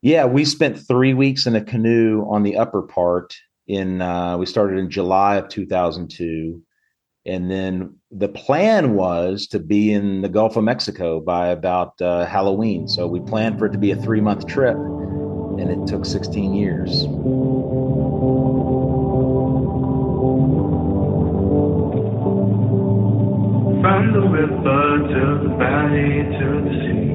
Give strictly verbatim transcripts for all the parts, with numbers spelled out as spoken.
Yeah, we spent three weeks in a canoe on the upper part. In uh, We started in July of two thousand two, and then the plan was to be in the Gulf of Mexico by about uh, Halloween. So we planned for it to be a three month trip, and it took sixteen years. From the river to the valley to the sea.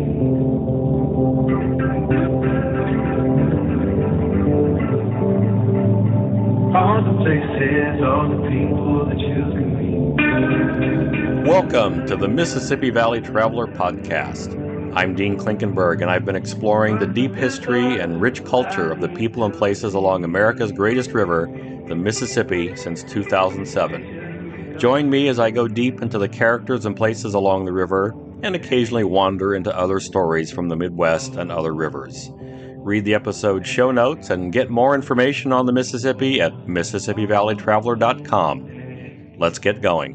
All the places, all the people that you can meet. Welcome to the Mississippi Valley Traveler Podcast. I'm Dean Klinkenberg, and I've been exploring the deep history and rich culture of the people and places along America's greatest river, the Mississippi, since two thousand seven. Join me as I go deep into the characters and places along the river, and occasionally wander into other stories from the Midwest and other rivers. Read the episode show notes and get more information on the Mississippi at Mississippi Valley Traveler dot com. Let's get going.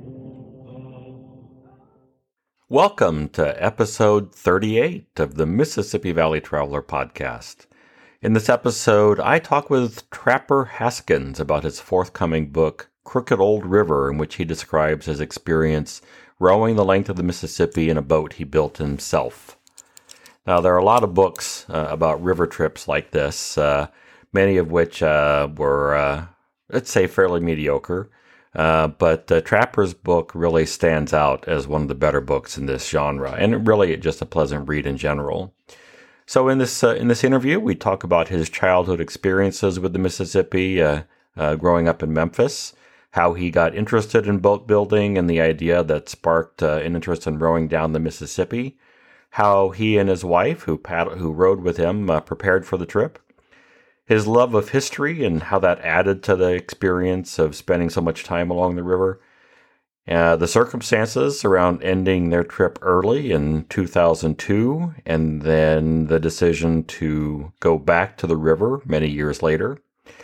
Welcome to episode thirty-eight of the Mississippi Valley Traveler Podcast. In this episode, I talk with Trapper Haskins about his forthcoming book, Crooked Old River, in which he describes his experience rowing the length of the Mississippi in a boat he built himself. Now, there are a lot of books uh, about river trips like this, uh, many of which uh, were, uh, let's say, fairly mediocre. Uh, but uh, Trapper's book really stands out as one of the better books in this genre, and really just a pleasant read in general. So in this uh, in this interview, we talk about his childhood experiences with the Mississippi, uh, uh, growing up in Memphis, how he got interested in boat building and the idea that sparked uh, an interest in rowing down the Mississippi, how he and his wife, who paddle, who rowed with him, uh, prepared for the trip, his love of history and how that added to the experience of spending so much time along the river, uh, the circumstances around ending their trip early in two thousand two, and then the decision to go back to the river many years later.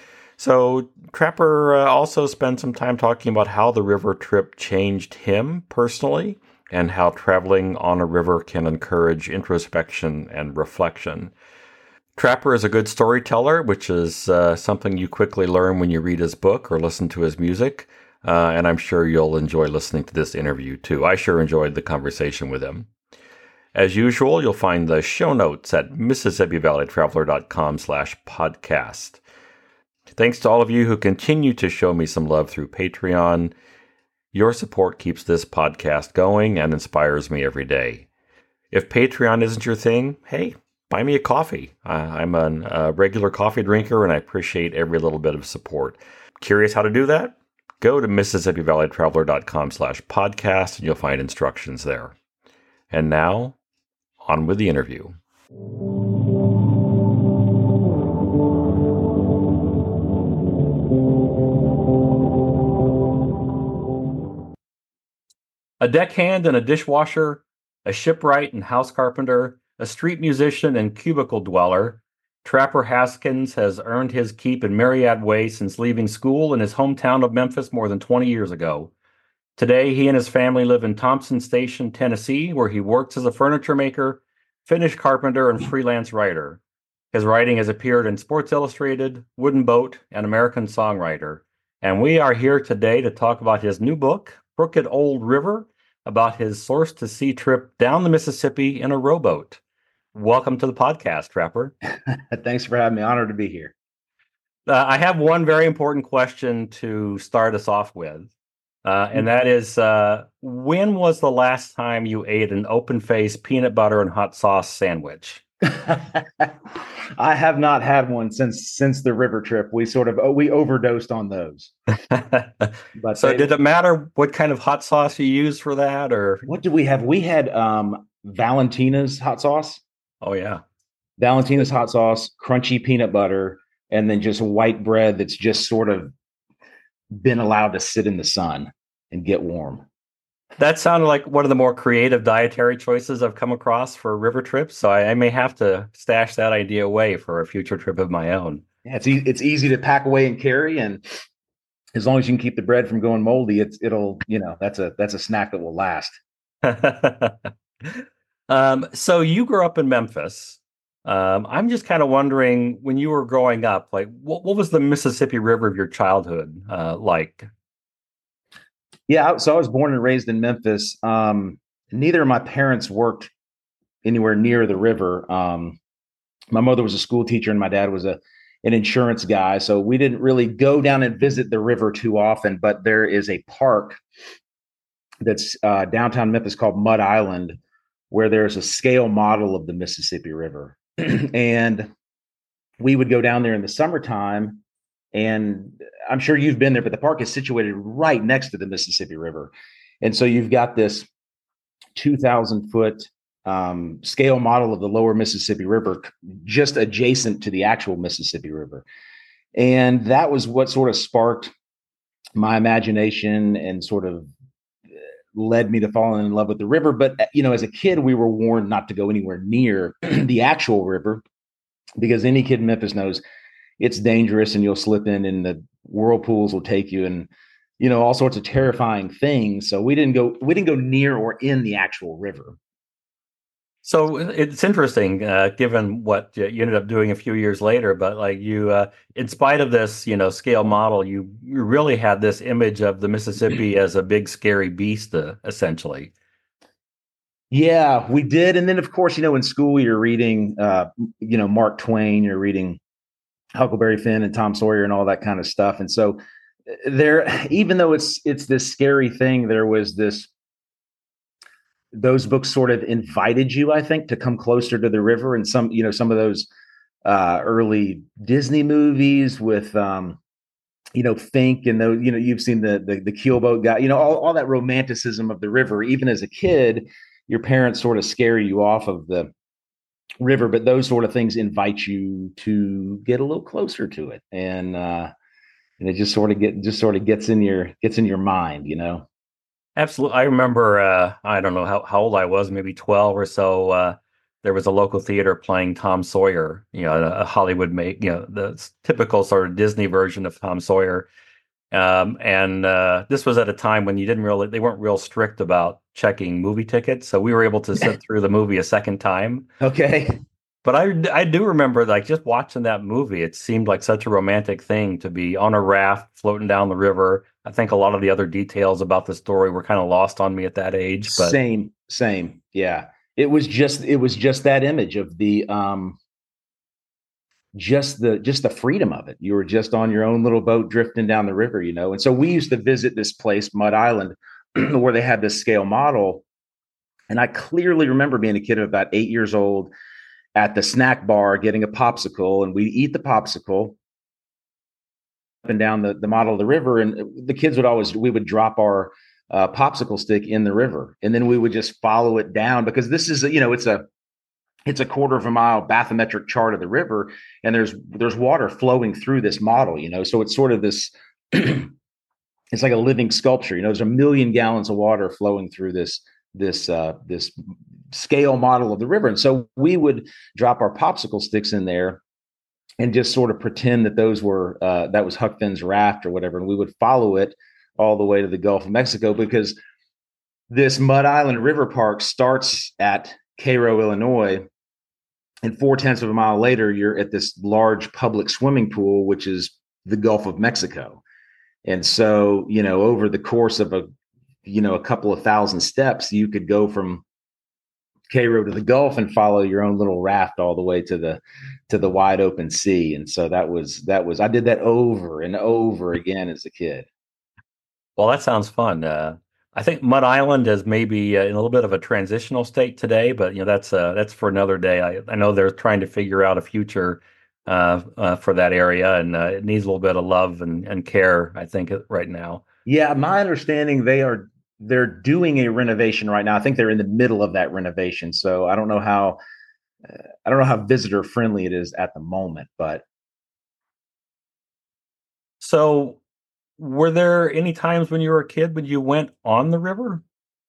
So Trapper uh, also spent some time talking about how the river trip changed him personally, and how traveling on a river can encourage introspection and reflection. Trapper is a good storyteller, which is uh, something you quickly learn when you read his book or listen to his music, uh, and I'm sure you'll enjoy listening to this interview too. I sure enjoyed the conversation with him. As usual, you'll find the show notes at Mississippi Valley Traveler dot com slash podcast. Thanks to all of you who continue to show me some love through Patreon. Your support keeps this podcast going and inspires me every day. If Patreon isn't your thing, hey, buy me a coffee. Uh, I'm a uh, regular coffee drinker, and I appreciate every little bit of support. Curious how to do that? Go to Mississippi Valley Traveler dot com slash podcast, and you'll find instructions there. And now, on with the interview. A deckhand and a dishwasher, a shipwright and house carpenter, a street musician and cubicle dweller, Trapper Haskins has earned his keep in myriad ways since leaving school in his hometown of Memphis more than twenty years ago. Today, he and his family live in Thompson Station, Tennessee, where he works as a furniture maker, finish carpenter, and freelance writer. His writing has appeared in Sports Illustrated, Wooden Boat, and American Songwriter. And we are here today to talk about his new book, Crooked Old River, about his source-to-sea trip down the Mississippi in a rowboat. Welcome to the podcast, Trapper. Thanks for having me. Honored to be here. Uh, I have one very important question to start us off with, uh, and that is, uh, when was the last time you ate an open-faced peanut butter and hot sauce sandwich? I have not had one since since the river trip. We sort of we overdosed on those. But so, they, did it matter what kind of hot sauce you used for that, or what did we have? We had um, Valentina's hot sauce. Oh yeah, Valentina's hot sauce, crunchy peanut butter, and then just white bread that's just sort of been allowed to sit in the sun and get warm. That sounded like one of the more creative dietary choices I've come across for river trips, so I, I may have to stash that idea away for a future trip of my own. Yeah, it's e- it's easy to pack away and carry, and as long as you can keep the bread from going moldy, it's it'll you know that's a that's a snack that will last. um, so you grew up in Memphis. Um, I'm just kind of wondering, when you were growing up, like what, what was the Mississippi River of your childhood uh, like? Yeah, so I was born and raised in Memphis. Um, neither of my parents worked anywhere near the river. Um, my mother was a school teacher, and my dad was a an insurance guy. So we didn't really go down and visit the river too often. But there is a park that's uh, downtown Memphis called Mud Island, where there's a scale model of the Mississippi River, and we would go down there in the summertime. And I'm sure you've been there, but the park is situated right next to the Mississippi River. And so you've got this two thousand foot um, scale model of the lower Mississippi River just adjacent to the actual Mississippi River. And that was what sort of sparked my imagination and sort of led me to falling in love with the river. But, you know, as a kid, we were warned not to go anywhere near the actual river because any kid in Memphis knows it's dangerous and you'll slip in and the whirlpools will take you and, you know, all sorts of terrifying things. So we didn't go, we didn't go near or in the actual river. So it's interesting, uh, given what you ended up doing a few years later. But like you, uh, in spite of this, you know, scale model, you you really had this image of the Mississippi as a big scary beast, uh, essentially. Yeah, we did. And then, of course, you know, in school, you're reading, uh, you know, Mark Twain, you're reading Huckleberry Finn and Tom Sawyer and all that kind of stuff. And so there, even though it's it's this scary thing, there was this those books sort of invited you, I think, to come closer to the river. And some, you know, some of those uh, early Disney movies with, um, you know, Fink and those, you know, you've seen the the, the keelboat guy, you know, all, all that romanticism of the river. Even as a kid, your parents sort of scare you off of the river, but those sort of things invite you to get a little closer to it. And uh, and it just sort of get just sort of gets in your gets in your mind, you know. Absolutely. I remember, uh, I don't know how, how old I was, maybe twelve or so. Uh, there was a local theater playing Tom Sawyer, you know, a, a Hollywood make, you know, the typical sort of Disney version of Tom Sawyer. Um, and uh, this was at a time when you didn't really, they weren't real strict about checking movie tickets. So we were able to sit through the movie a second time. Okay. But I, I do remember like just watching that movie. It seemed like such a romantic thing to be on a raft floating down the river. I think a lot of the other details about the story were kind of lost on me at that age. But Same, same. Yeah. It was just it was just that image of the um just the just the freedom of it. You were just on your own little boat drifting down the river, you know. And so we used to visit this place, Mud Island, where they had this scale model. And I clearly remember being a kid of about eight years old at the snack bar getting a popsicle, and we eat the popsicle up and down the, the model of the river. And the kids would always, we would drop our uh, popsicle stick in the river, and then we would just follow it down because this is, a, you know, it's a, it's a quarter of a mile bathymetric chart of the river, and there's there's water flowing through this model, you know, so it's sort of this it's like a living sculpture, you know, there's a million gallons of water flowing through this this uh this scale model of the river. And so we would drop our popsicle sticks in there and just sort of pretend that those were uh that was Huck Finn's raft or whatever, and we would follow it all the way to the Gulf of Mexico, because this Mud Island River Park starts at Cairo, Illinois, and four tenths of a mile later, you're at this large public swimming pool, which is the Gulf of Mexico. And so, you know, over the course of a, you know, a couple of thousand steps, you could go from Cairo to the Gulf and follow your own little raft all the way to the to the wide open sea. And so that was that was I did that over and over again as a kid. well, that sounds fun. Uh, I think Mud Island is maybe uh, in a little bit of a transitional state today, but you know that's uh, that's for another day. I, I know they're trying to figure out a future uh, uh, for that area, and uh, it needs a little bit of love and, and care, I think, right now. Yeah, my understanding they are they're doing a renovation right now. I think they're in the middle of that renovation. So I don't know how uh, I don't know how visitor friendly it is at the moment, but So, were there any times when you were a kid when you went on the river?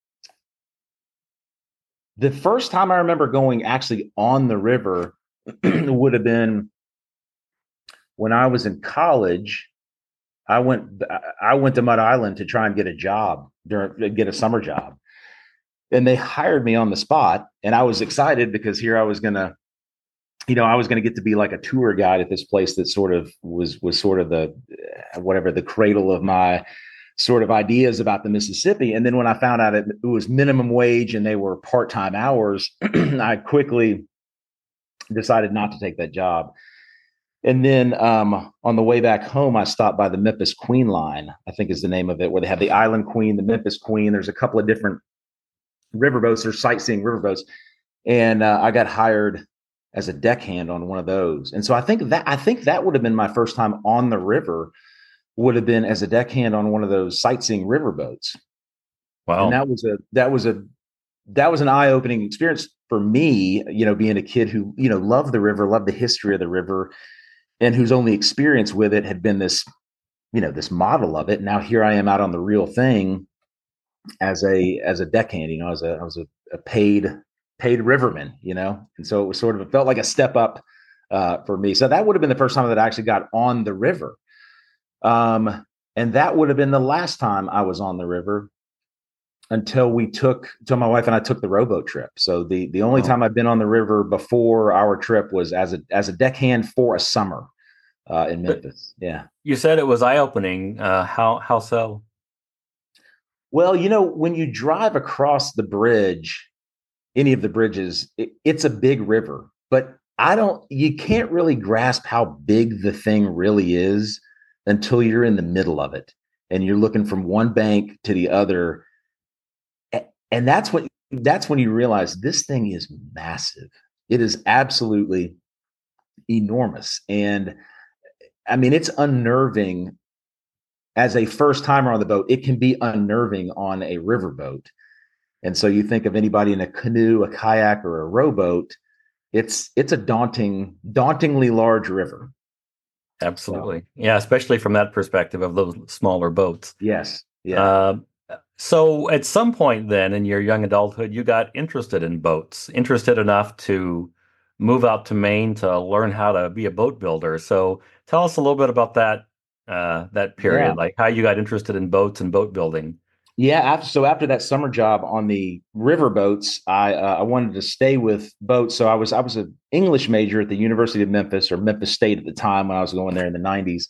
the first time I remember going actually on the river would have been when I was in college. I went I went to Mud Island to try and get a job during get a summer job. And they hired me on the spot, and I was excited because here I was going to you know, I was going to get to be like a tour guide at this place that sort of was was sort of the whatever the cradle of my sort of ideas about the Mississippi. And then when I found out it, it was minimum wage and they were part time hours, I quickly decided not to take that job. And then um, on the way back home, I stopped by the Memphis Queen Line, I think is the name of it, where they have the Island Queen, the Memphis Queen. There's a couple of different riverboats or sightseeing riverboats. And uh, I got hired as a deckhand on one of those. And so I think that I think that would have been my first time on the river, would have been as a deckhand on one of those sightseeing riverboats. Wow. And that was a that was a that was an eye-opening experience for me, you know, being a kid who, you know, loved the river, loved the history of the river, and whose only experience with it had been this, you know, this model of it. Now here I am out on the real thing as a as a deckhand, you know, as a I was a, a paid paid riverman, you know, and so it was sort of it felt like a step up uh, for me. So that would have been the first time that I actually got on the river, um, and that would have been the last time I was on the river until we took, until my wife and I took the rowboat trip. So the the only Oh. time I've been on the river before our trip was as a as a deckhand for a summer uh, in Memphis. But yeah. You said it was eye opening. Uh, how how so? Well, you know, when you drive across the bridge, any of the bridges, it, it's a big river, but I don't, you can't really grasp how big the thing really is until you're in the middle of it and you're looking from one bank to the other. And that's what, that's when you realize this thing is massive. It is absolutely enormous. And I mean, it's unnerving as a first timer on the boat. It can be unnerving on a riverboat. And so you think of anybody in a canoe, a kayak, or a rowboat, it's it's a daunting, dauntingly large river. Absolutely. So, yeah, especially from that perspective of those smaller boats. Yes. Yeah. Uh, so at some point then in your young adulthood, you got interested in boats, interested enough to move out to Maine to learn how to be a boat builder. So tell us a little bit about that uh, that period, yeah. like how you got interested in boats and boat building. Yeah. After, so after that summer job on the river boats, I uh, I wanted to stay with boats. So I was I was an English major at the University of Memphis, or Memphis State at the time when I was going there in the nineties.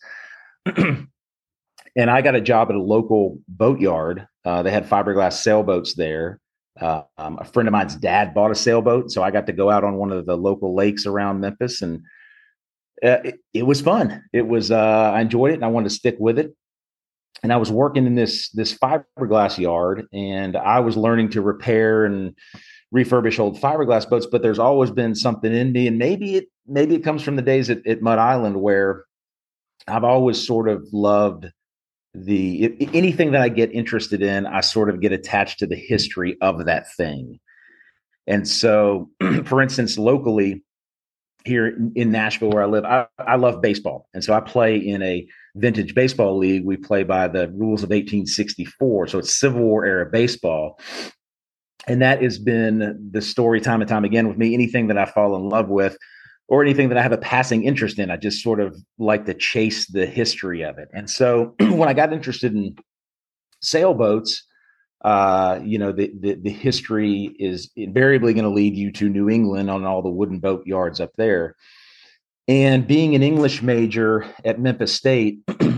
And I got a job at a local boat yard. Uh, they had fiberglass sailboats there. Uh, um, a friend of mine's dad bought a sailboat, so I got to go out on one of the local lakes around Memphis, and uh, it, it was fun. It was uh, I enjoyed it, and I wanted to stick with it. And I was working in this this fiberglass yard, and I was learning to repair and refurbish old fiberglass boats. But there's always been something in me, and maybe it maybe it comes from the days at, at Mud Island, where I've always sort of loved the if, anything that I get interested in, I sort of get attached to the history of that thing. And so, for instance, locally here in, in Nashville, where I live, I, I love baseball. And so I play in a vintage baseball league. We play by the rules of eighteen sixty-four. So it's Civil War era baseball. And that has been the story time and time again with me. Anything that I fall in love with, or anything that I have a passing interest in, I just sort of like to chase the history of it. And so when I got interested in sailboats, uh, you know, the, the, the history is invariably going to lead you to New England on all the wooden boat yards up there. And being an English major at Memphis State,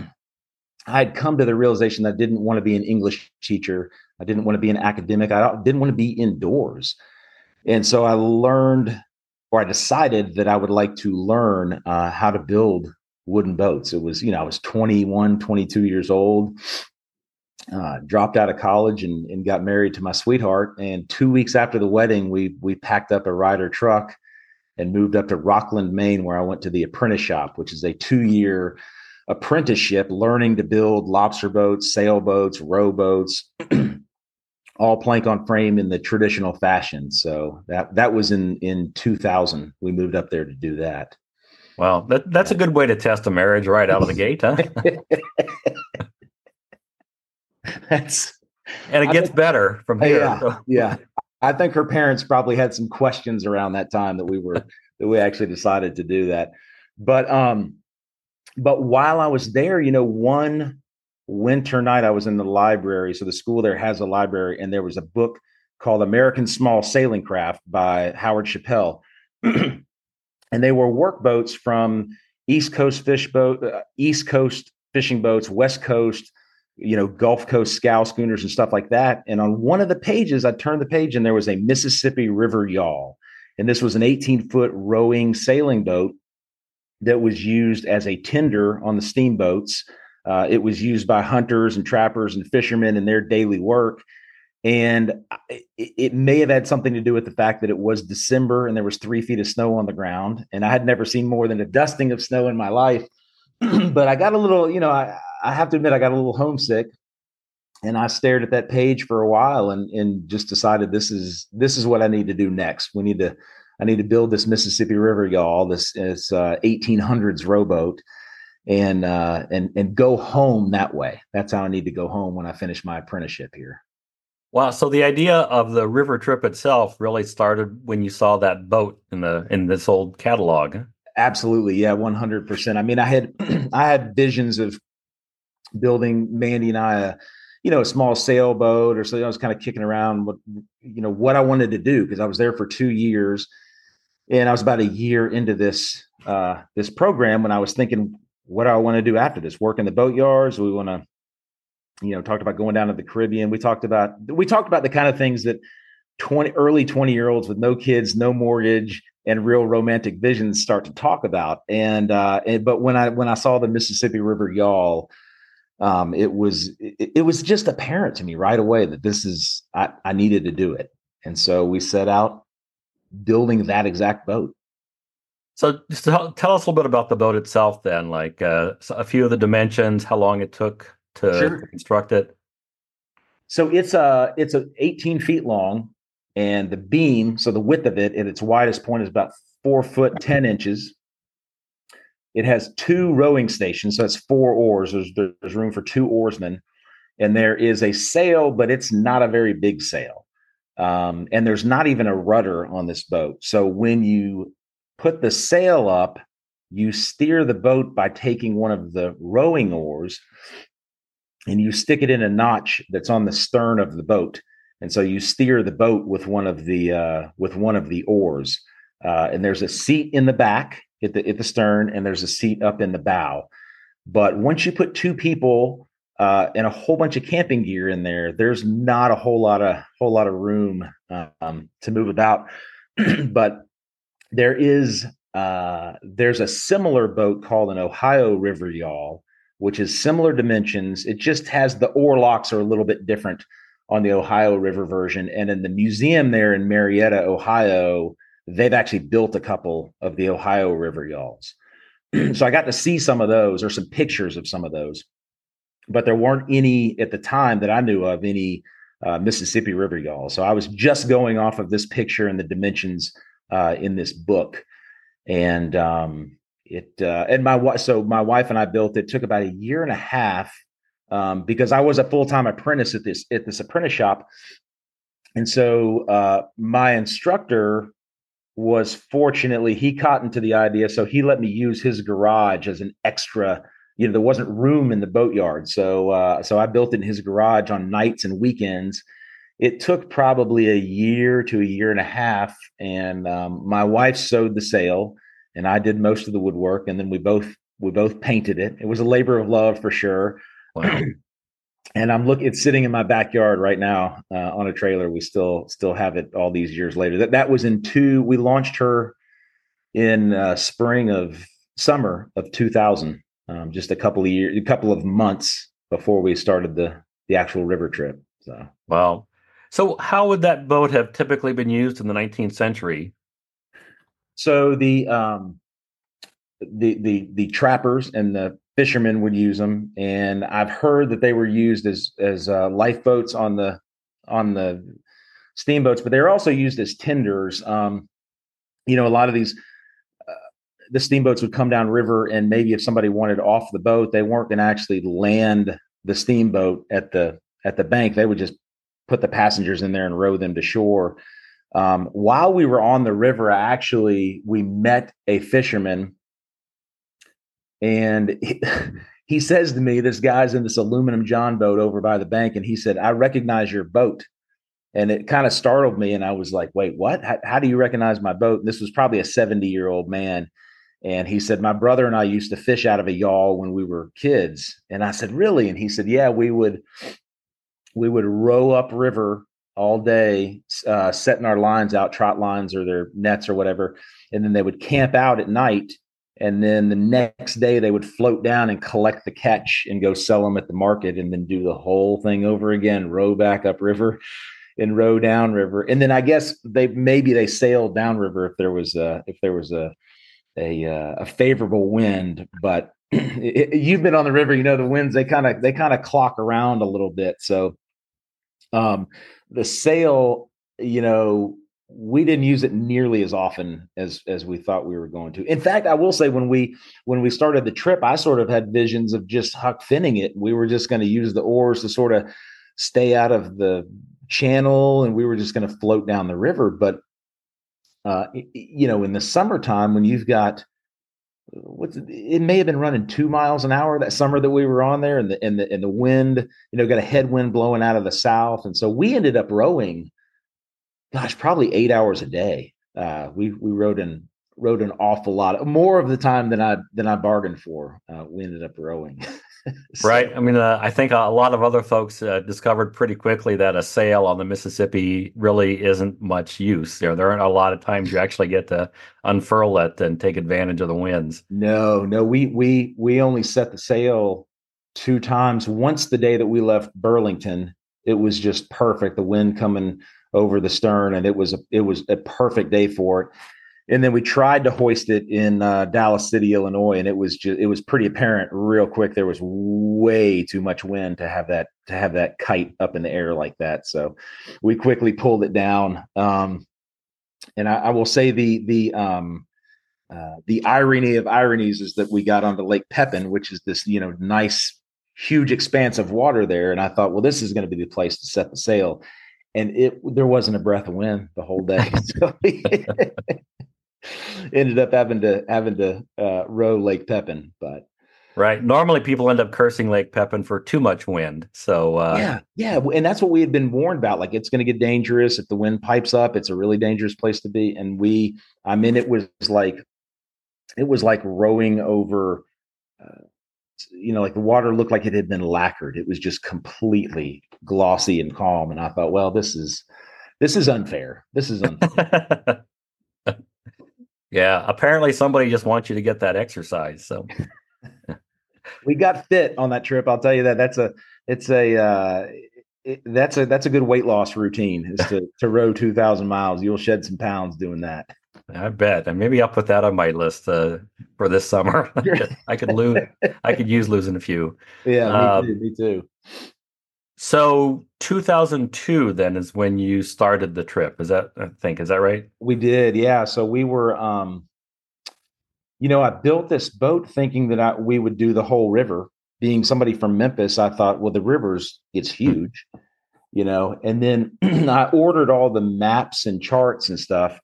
I had come to the realization that I didn't want to be an English teacher. I didn't want to be an academic. I didn't want to be indoors. And so I learned, or I decided that I would like to learn uh, how to build wooden boats. It was, you know, I was twenty-one, twenty-two years old, uh, dropped out of college and, and got married to my sweetheart. And two weeks after the wedding, we we packed up a Ryder truck and moved up to Rockland, Maine, where I went to the apprentice shop, which is a two-year apprenticeship learning to build lobster boats, sailboats, rowboats, all plank on frame in the traditional fashion. So that that was in in two thousand. We moved up there to do that. Wow, that that's a good way to test a marriage right out of the gate, huh? That's and it gets think, better from here. Yeah, so. yeah. I think her parents probably had some questions around that time that we were that we actually decided to do that. But um, but while I was there, you know, one winter night I was in the library. So the school there has a library, and there was a book called American Small Sailing Craft by Howard Chappell. and they were work boats from East Coast fish boat, uh, East Coast fishing boats, West Coast, you know, Gulf Coast scow schooners and stuff like that. And on one of the pages, I turned the page and there was a Mississippi River yawl. And this was an eighteen foot rowing sailing boat that was used as a tender on the steamboats. Uh, it was used by hunters and trappers and fishermen in their daily work. And it, it may have had something to do with the fact that it was December and there was three feet of snow on the ground. And I had never seen more than a dusting of snow in my life. But I got a little, you know, I, I have to admit, I got a little homesick. And I stared at that page for a while and, and just decided this is this is what I need to do next. We need to I need to build this Mississippi River yawl, this, this uh, eighteen hundreds rowboat, and uh, and and go home that way. That's how I need to go home when I finish my apprenticeship here. Wow. So the idea of the river trip itself really started when you saw that boat in the in this old catalog. Absolutely. Yeah, one hundred percent. I mean, I had I had visions of building Mandy and I a, you know, a small sailboat, or so I was kind of kicking around what, you know, what I wanted to do, because I was there for two years and I was about a year into this uh, this program when I was thinking, what do I want to do after this? Work in the boatyards? We want to, you know, talked about going down to the Caribbean. We talked about we talked about the kind of things that twenty early twenty year olds with no kids, no mortgage, and real romantic visions start to talk about. And uh, and but when I when I saw the Mississippi River yawl, um, it was it, it was just apparent to me right away that this is I, I needed to do it. And so we set out building that exact boat. So just tell, tell us a little bit about the boat itself then, like uh, a few of the dimensions, how long it took to, sure. to construct it. So it's a it's a eighteen feet long, and the beam, so the width of it at its widest point is about four foot ten inches. It has two rowing stations, so it's four oars. There's there's room for two oarsmen, and there is a sail, but it's not a very big sail. Um, and there's not even a rudder on this boat. So when you put the sail up, you steer the boat by taking one of the rowing oars and you stick it in a notch that's on the stern of the boat. And so you steer the boat with one of the uh, with one of the oars. Uh, and there's a seat in the back at the at the stern, and there's a seat up in the bow. But once you put two people uh, and a whole bunch of camping gear in there, there's not a whole lot of whole lot of room um, to move about. But there is uh, there's a similar boat called an Ohio River yawl, which is similar dimensions. It just has the oar locks are a little bit different on the Ohio River version. And in the museum there in Marietta, Ohio, they've actually built a couple of the Ohio River yawls. So I got to see some of those, or some pictures of some of those, but there weren't any at the time that I knew of, any uh, Mississippi River yawl. So I was just going off of this picture and the dimensions uh, in this book. And um, it, uh, and my wife, so my wife and I built it, took about a year and a half um, because I was a full-time apprentice at this, at this apprentice shop. And so uh, my instructor was fortunately, he caught into the idea. So he let me use his garage as an extra, you know, there wasn't room in the boatyard. So, uh, so I built it in his garage on nights and weekends. It took probably a year to a year and a half. And um, my wife sewed the sail and I did most of the woodwork. And then we both, we both painted it. It was a labor of love for sure. Wow. And I'm looking, it's sitting in my backyard right now uh, on a trailer. We still, still have it all these years later. That, that was in two, we launched her in uh, spring of summer of two thousand, um, just a couple of years, a couple of months before we started the, the actual river trip. So, wow. So how would that boat have typically been used in the nineteenth century? So the, um, the, the, the trappers and the fishermen would use them, and I've heard that they were used as as uh, lifeboats on the on the steamboats, but they're also used as tenders. Um, you know, a lot of these uh, the steamboats would come down river, and maybe if somebody wanted off the boat, they weren't going to actually land the steamboat at the at the bank. They would just put the passengers in there and row them to shore. Um, while we were on the river, actually, we met a fisherman. And he, he says to me, this guy's in this aluminum John boat over by the bank. And he said, I recognize your boat. And it kind of startled me. And I was like, wait, what? How, how do you recognize my boat? And this was probably a seventy year old man. And he said, my brother and I used to fish out of a yawl when we were kids. And I said, really? And he said, yeah, we would, we would row up river all day, uh, setting our lines out, trot lines or their nets or whatever. And then they would camp out at night. And then the next day they would float down and collect the catch and go sell them at the market, and then do the whole thing over again, row back up river and row down river. And then I guess they, maybe they sailed down river if there was a, if there was a, a, a favorable wind, but it, it, you've been on the river, you know, the winds, they kind of, they kind of clock around a little bit. So um, the sail, you know, we didn't use it nearly as often as as we thought we were going to. In fact, I will say when we when we started the trip, I sort of had visions of just huck finning it. We were just going to use the oars to sort of stay out of the channel, and we were just going to float down the river. But uh, you know, in the summertime, when you've got what's it, it may have been running two miles an hour that summer that we were on there, and the and the and the wind, you know, got a headwind blowing out of the south, and so we ended up rowing. Gosh, probably eight hours a day. Uh, we we rode an rode an awful lot, more of the time than I than I bargained for. Uh, we ended up rowing. So. Right. I mean, uh, I think a lot of other folks uh, discovered pretty quickly that a sail on the Mississippi really isn't much use. There, there aren't a lot of times you actually get to unfurl it and take advantage of the winds. No, no, we we we only set the sail two times. Once the day that we left Burlington, it was just perfect. The wind coming over the stern, and it was a, it was a perfect day for it. And then we tried to hoist it in uh, Dallas City, Illinois, and it was just it was pretty apparent real quick there was way too much wind to have that to have that kite up in the air like that. So we quickly pulled it down. Um, and I, I will say the the um, uh, the irony of ironies is that we got onto Lake Pepin, which is this you know nice huge expanse of water there, and I thought, well, this is going to be the place to set the sail. And it there wasn't a breath of wind the whole day. So we ended up having to having to uh, row Lake Pepin. But right, normally people end up cursing Lake Pepin for too much wind. So uh... yeah, yeah, and that's what we had been warned about. Like it's going to get dangerous if the wind pipes up. It's a really dangerous place to be. And we, I mean, it was like it was like rowing over. Uh, you know, like the water looked like it had been lacquered. It was just completely glossy and calm. And I thought, well, this is, this is unfair. This is unfair. Yeah. Apparently somebody just wants you to get that exercise. So we got fit on that trip. I'll tell you that that's a, it's a, uh, it, that's a, that's a good weight loss routine is to, to row two thousand miles. You'll shed some pounds doing that. I bet. And maybe I'll put that on my list uh, for this summer. I could lose. I could use losing a few. Yeah, me um, too. Me too. So two thousand two then is when you started the trip. Is that, I think, is that right? We did. Yeah. So we were, um, you know, I built this boat thinking that I, we would do the whole river. Being somebody from Memphis, I thought, well, the river's, it's huge, you know, and then I ordered all the maps and charts and stuff.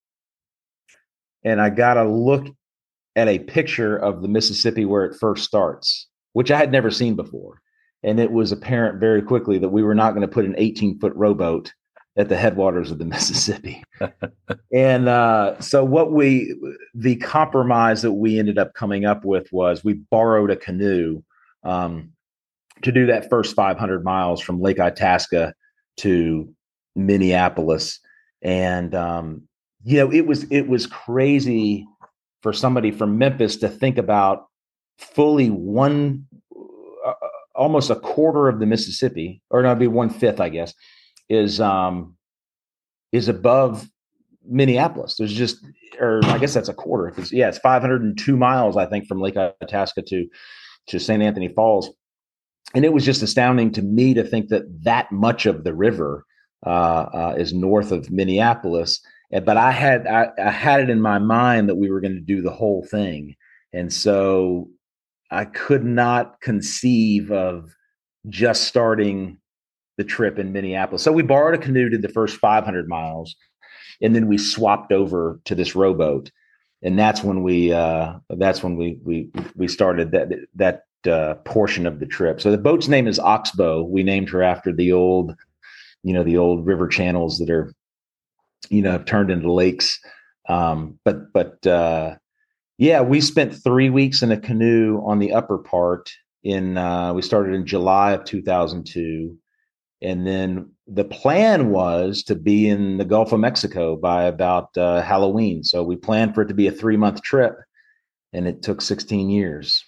And I got to look at a picture of the Mississippi where it first starts, which I had never seen before. And it was apparent very quickly that we were not going to put an eighteen foot rowboat at the headwaters of the Mississippi. And uh, so what we, the compromise that we ended up coming up with was we borrowed a canoe um, to do that first five hundred miles from Lake Itasca to Minneapolis. And, um, you know, it was it was crazy for somebody from Memphis to think about fully one, uh, almost a quarter of the Mississippi, or no, it'd be one fifth, I guess, is um, is above Minneapolis. There's just, or I guess that's a quarter. It's, yeah, it's five hundred two miles, I think, from Lake Itasca to to Saint Anthony Falls, and it was just astounding to me to think that that much of the river uh, uh, is north of Minneapolis. But I had I, I had it in my mind that we were going to do the whole thing, and so I could not conceive of just starting the trip in Minneapolis. So we borrowed a canoe, did the first five hundred miles, and then we swapped over to this rowboat, and that's when we uh, that's when we we we started that that uh, portion of the trip. So the boat's name is Oxbow. We named her after the old you know, the old river channels that are, you know, have turned into lakes. Um, but, but, uh, yeah, we spent three weeks in a canoe on the upper part in, uh, we started in July of two thousand two. And then the plan was to be in the Gulf of Mexico by about uh, Halloween. So we planned for it to be a three month trip, and it took sixteen years.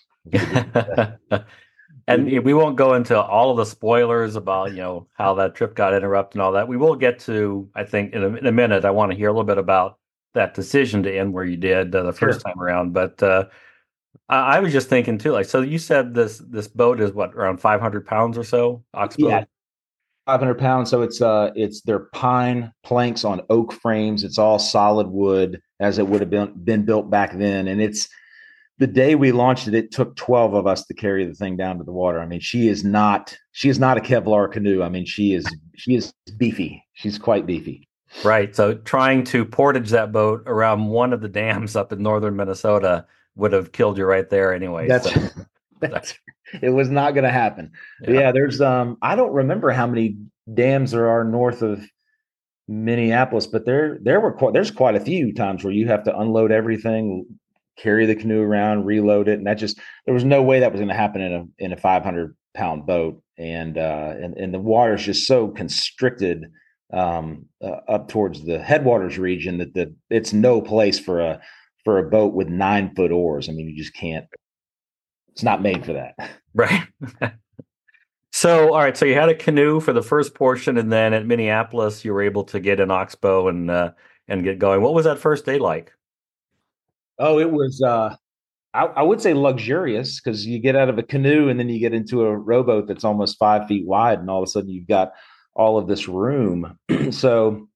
And we won't go into all of the spoilers about, you know, how that trip got interrupted and all that. We will get to, I think, in a, in a minute. I want to hear a little bit about that decision to end where you did uh, the first Sure. time around. But uh, I, I was just thinking too, like, so you said this this boat is what, around five hundred pounds or so, Yeah, oxbow? five hundred pounds. So it's uh, it's their pine planks on oak frames. It's all solid wood as it would have been been built back then, and it's the day we launched it, it took twelve of us to carry the thing down to the water. I mean, she is not she is not a Kevlar canoe. I mean, she is she is beefy. She's quite beefy. Right. So trying to portage that boat around one of the dams up in northern Minnesota would have killed you right there anyway. That's, So, that's it was not going to happen. But yeah. yeah, there's um I don't remember how many dams there are north of Minneapolis, but there there were quite, there's quite a few times where you have to unload everything, carry the canoe around, reload it, and that just there was no way that was going to happen in a in a five hundred pound boat, and uh, and and the water's just so constricted um, uh, up towards the headwaters region that the it's no place for a for a boat with nine foot oars. I mean, you just can't. It's not made for that. Right. So, all right. So you had a canoe for the first portion, and then at Minneapolis, you were able to get an oxbow and uh, and get going. What was that first day like? Oh, it was. Uh, I, I would say luxurious because you get out of a canoe and then you get into a rowboat that's almost five feet wide, and all of a sudden you've got all of this room. So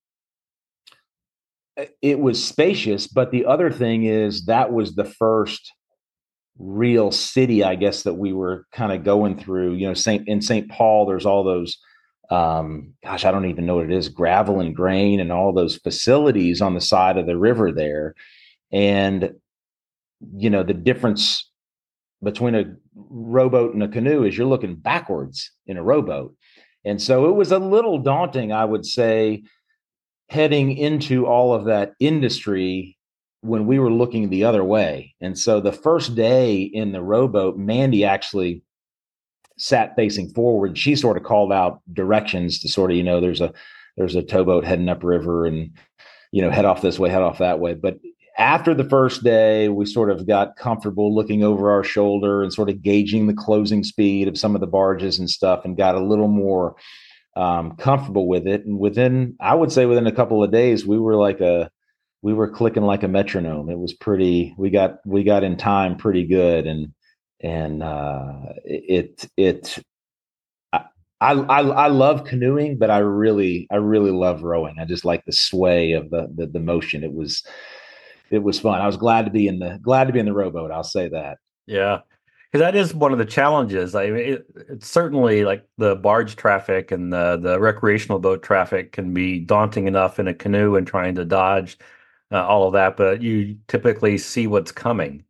it was spacious. But the other thing is that was the first real city, I guess, that we were kind of going through. You know, Saint in Saint Paul, there's all those. Um, gosh, I don't even know what it is, gravel and grain, and all those facilities on the side of the river there, and you know the difference between a rowboat and a canoe is you're looking backwards in a rowboat. And so it was a little daunting, I would say, heading into all of that industry when we were looking the other way. And so the first day in the rowboat, Mandy actually sat facing forward. She sort of called out directions to sort of, you know, there's a there's a towboat heading upriver and, you know, head off this way, head off that way. But after the first day, we sort of got comfortable looking over our shoulder and sort of gauging the closing speed of some of the barges and stuff, and got a little more um, comfortable with it. And within, I would say within a couple of days, we were like a, we were clicking like a metronome. It was pretty, we got, we got in time pretty good. And, and uh, it, it, I, I, I love canoeing, but I really, I really love rowing. I just like the sway of the, the, the motion. It was, it was fun. I was glad to be in the glad to be in the rowboat. I'll say that. Yeah, because that is one of the challenges. I mean, it, it's certainly like the barge traffic and the the recreational boat traffic can be daunting enough in a canoe and trying to dodge uh, all of that, but you typically see what's coming,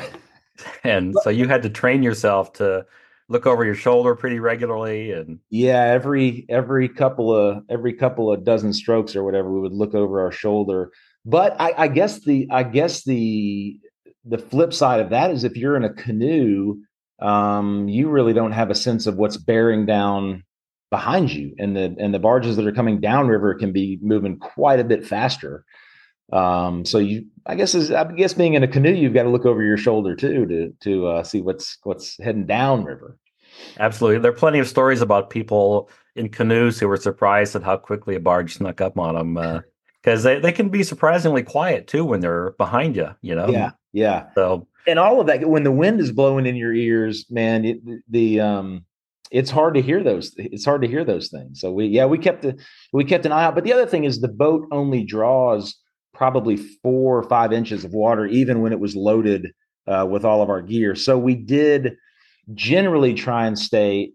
and so you had to train yourself to look over your shoulder pretty regularly. And yeah, every every couple of every couple of dozen strokes or whatever, we would look over our shoulder. But I, I guess the I guess the the flip side of that is if you're in a canoe, um, you really don't have a sense of what's bearing down behind you, and the and the barges that are coming downriver can be moving quite a bit faster. Um, so you, I guess, is I guess being in a canoe, you've got to look over your shoulder too to to uh, see what's what's heading downriver. absolutely, there are plenty of stories about people in canoes who were surprised at how quickly a barge snuck up on them. Uh, because they, they can be surprisingly quiet too when they're behind you, you know? Yeah, yeah. So, And all of that, when the wind is blowing in your ears, man, it, the um, it's hard to hear those. It's hard to hear those things. So we, yeah, we kept the we kept an eye out. But the other thing is the boat only draws probably four or five inches of water, even when it was loaded uh, with all of our gear. So we did generally try and stay,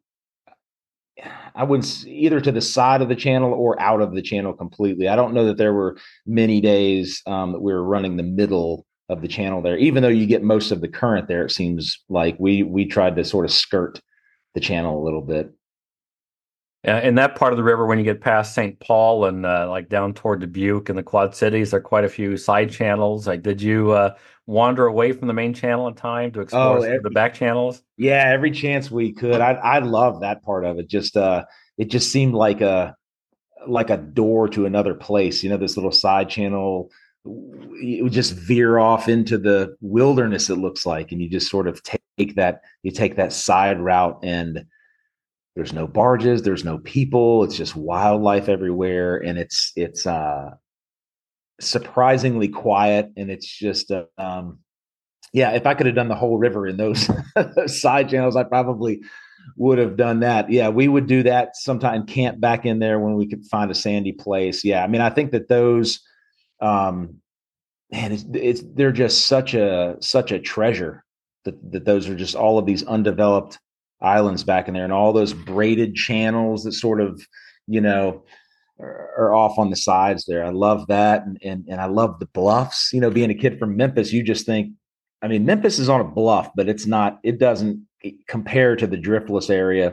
I wouldn't, either to the side of the channel or out of the channel completely. I don't know that there were many days um, that we were running the middle of the channel there, even though you get most of the current there. It seems like we we tried to sort of skirt the channel a little bit. Uh, in that part of the river, when you get past Saint Paul and uh, like down toward Dubuque and the Quad Cities, there are quite a few side channels. Like, did you uh, wander away from the main channel in time to explore Oh, some of the e- back channels? yeah, every chance we could. I I love that part of it. Just uh, it just seemed like a like a door to another place. You know, this little side channel, it would just veer off into the wilderness. It looks like, and you just sort of take that. You take that side route, and there's no barges, there's no people. It's just wildlife everywhere, and it's it's uh, surprisingly quiet, and it's just uh, um, yeah. If I could have done the whole river in those side channels, I probably would have done that. Yeah, we would do that sometime, camp back in there when we could find a sandy place. Yeah, I mean, I think that those, um, man, it's, it's they're just such a such a treasure that that those are just all of these undeveloped islands back in there, and all those braided channels that sort of, you know, are, are off on the sides there. I love that, and and and I love the bluffs. You know, being a kid from Memphis, you just think, I mean, Memphis is on a bluff, but it's not. It doesn't compare to the driftless area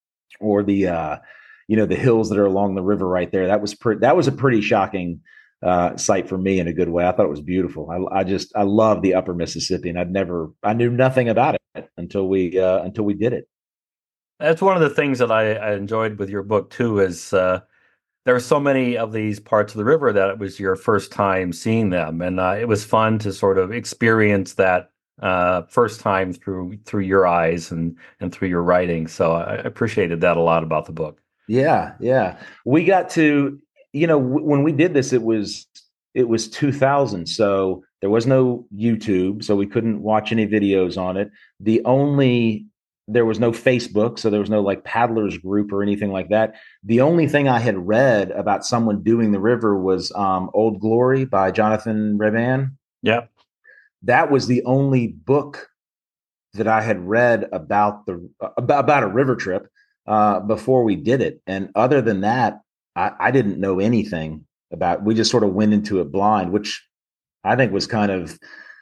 or the uh, you know, the hills that are along the river right there. That was pretty. That was a pretty shocking uh, sight for me in a good way. I thought it was beautiful. I, I just I love the Upper Mississippi, and I'd never I knew nothing about it until we uh, until we did it. That's one of the things that I, I enjoyed with your book too. Is uh, there are so many of these parts of the river that it was your first time seeing them, and uh, it was fun to sort of experience that uh, first time through through your eyes and and through your writing. So I appreciated that a lot about the book. Yeah, yeah. We got to, you know, w- when we did this, it was it was two thousand, so there was no YouTube, so we couldn't watch any videos on it. The only There was no Facebook, so there was no like paddlers group or anything like that. The only thing I had read about someone doing the river was um, Old Glory by Jonathan Revan. Yeah. That was the only book that I had read about the about, about a river trip uh, before we did it. And other than that, I, I didn't know anything about. We just sort of went into it blind, which I think was kind of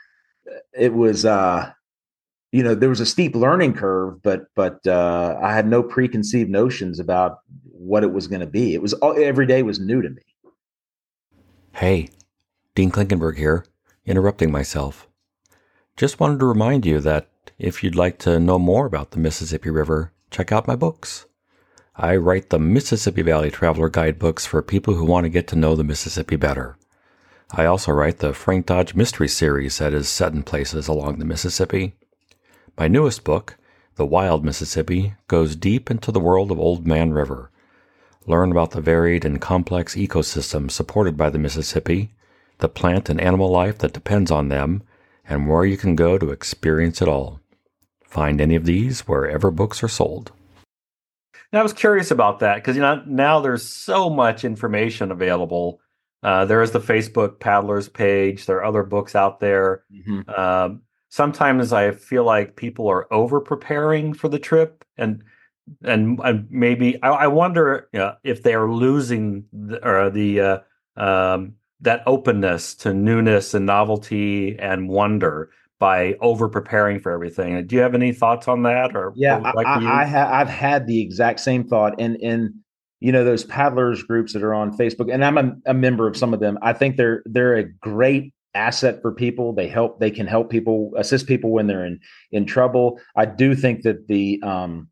it was. Uh, you know, there was a steep learning curve, but but uh, I had no preconceived notions about what it was going to be. It was all, every day was new to me. Hey, Dean Klinkenberg here, interrupting myself. Just wanted to remind you that if you'd like to know more about the Mississippi River, check out my books. I write the Mississippi Valley Traveler guidebooks for people who want to get to know the Mississippi better. I also write the Frank Dodge Mystery Series that is set in places along the Mississippi. My newest book, The Wild Mississippi, goes deep into the world of Old Man River. Learn about the varied and complex ecosystems supported by the Mississippi, the plant and animal life that depends on them, and where you can go to experience it all. Find any of these wherever books are sold. And I was curious about that because, you know, now there's so much information available. Uh, there is the Facebook Paddlers page. There are other books out there. Mm-hmm. Um, sometimes I feel like people are over preparing for the trip, and and, and maybe I, I wonder, you know, if they are losing the, or the uh, um, that openness to newness and novelty and wonder by over preparing for everything. Do you have any thoughts on that, or what Yeah, was I, it like for I, you? I ha- I've had the exact same thought, and and you know, those paddlers groups that are on Facebook, and I'm a, a member of some of them. I think they're they're a great asset for people. They help. They can help people, assist people when they're in in trouble. I do think that the um,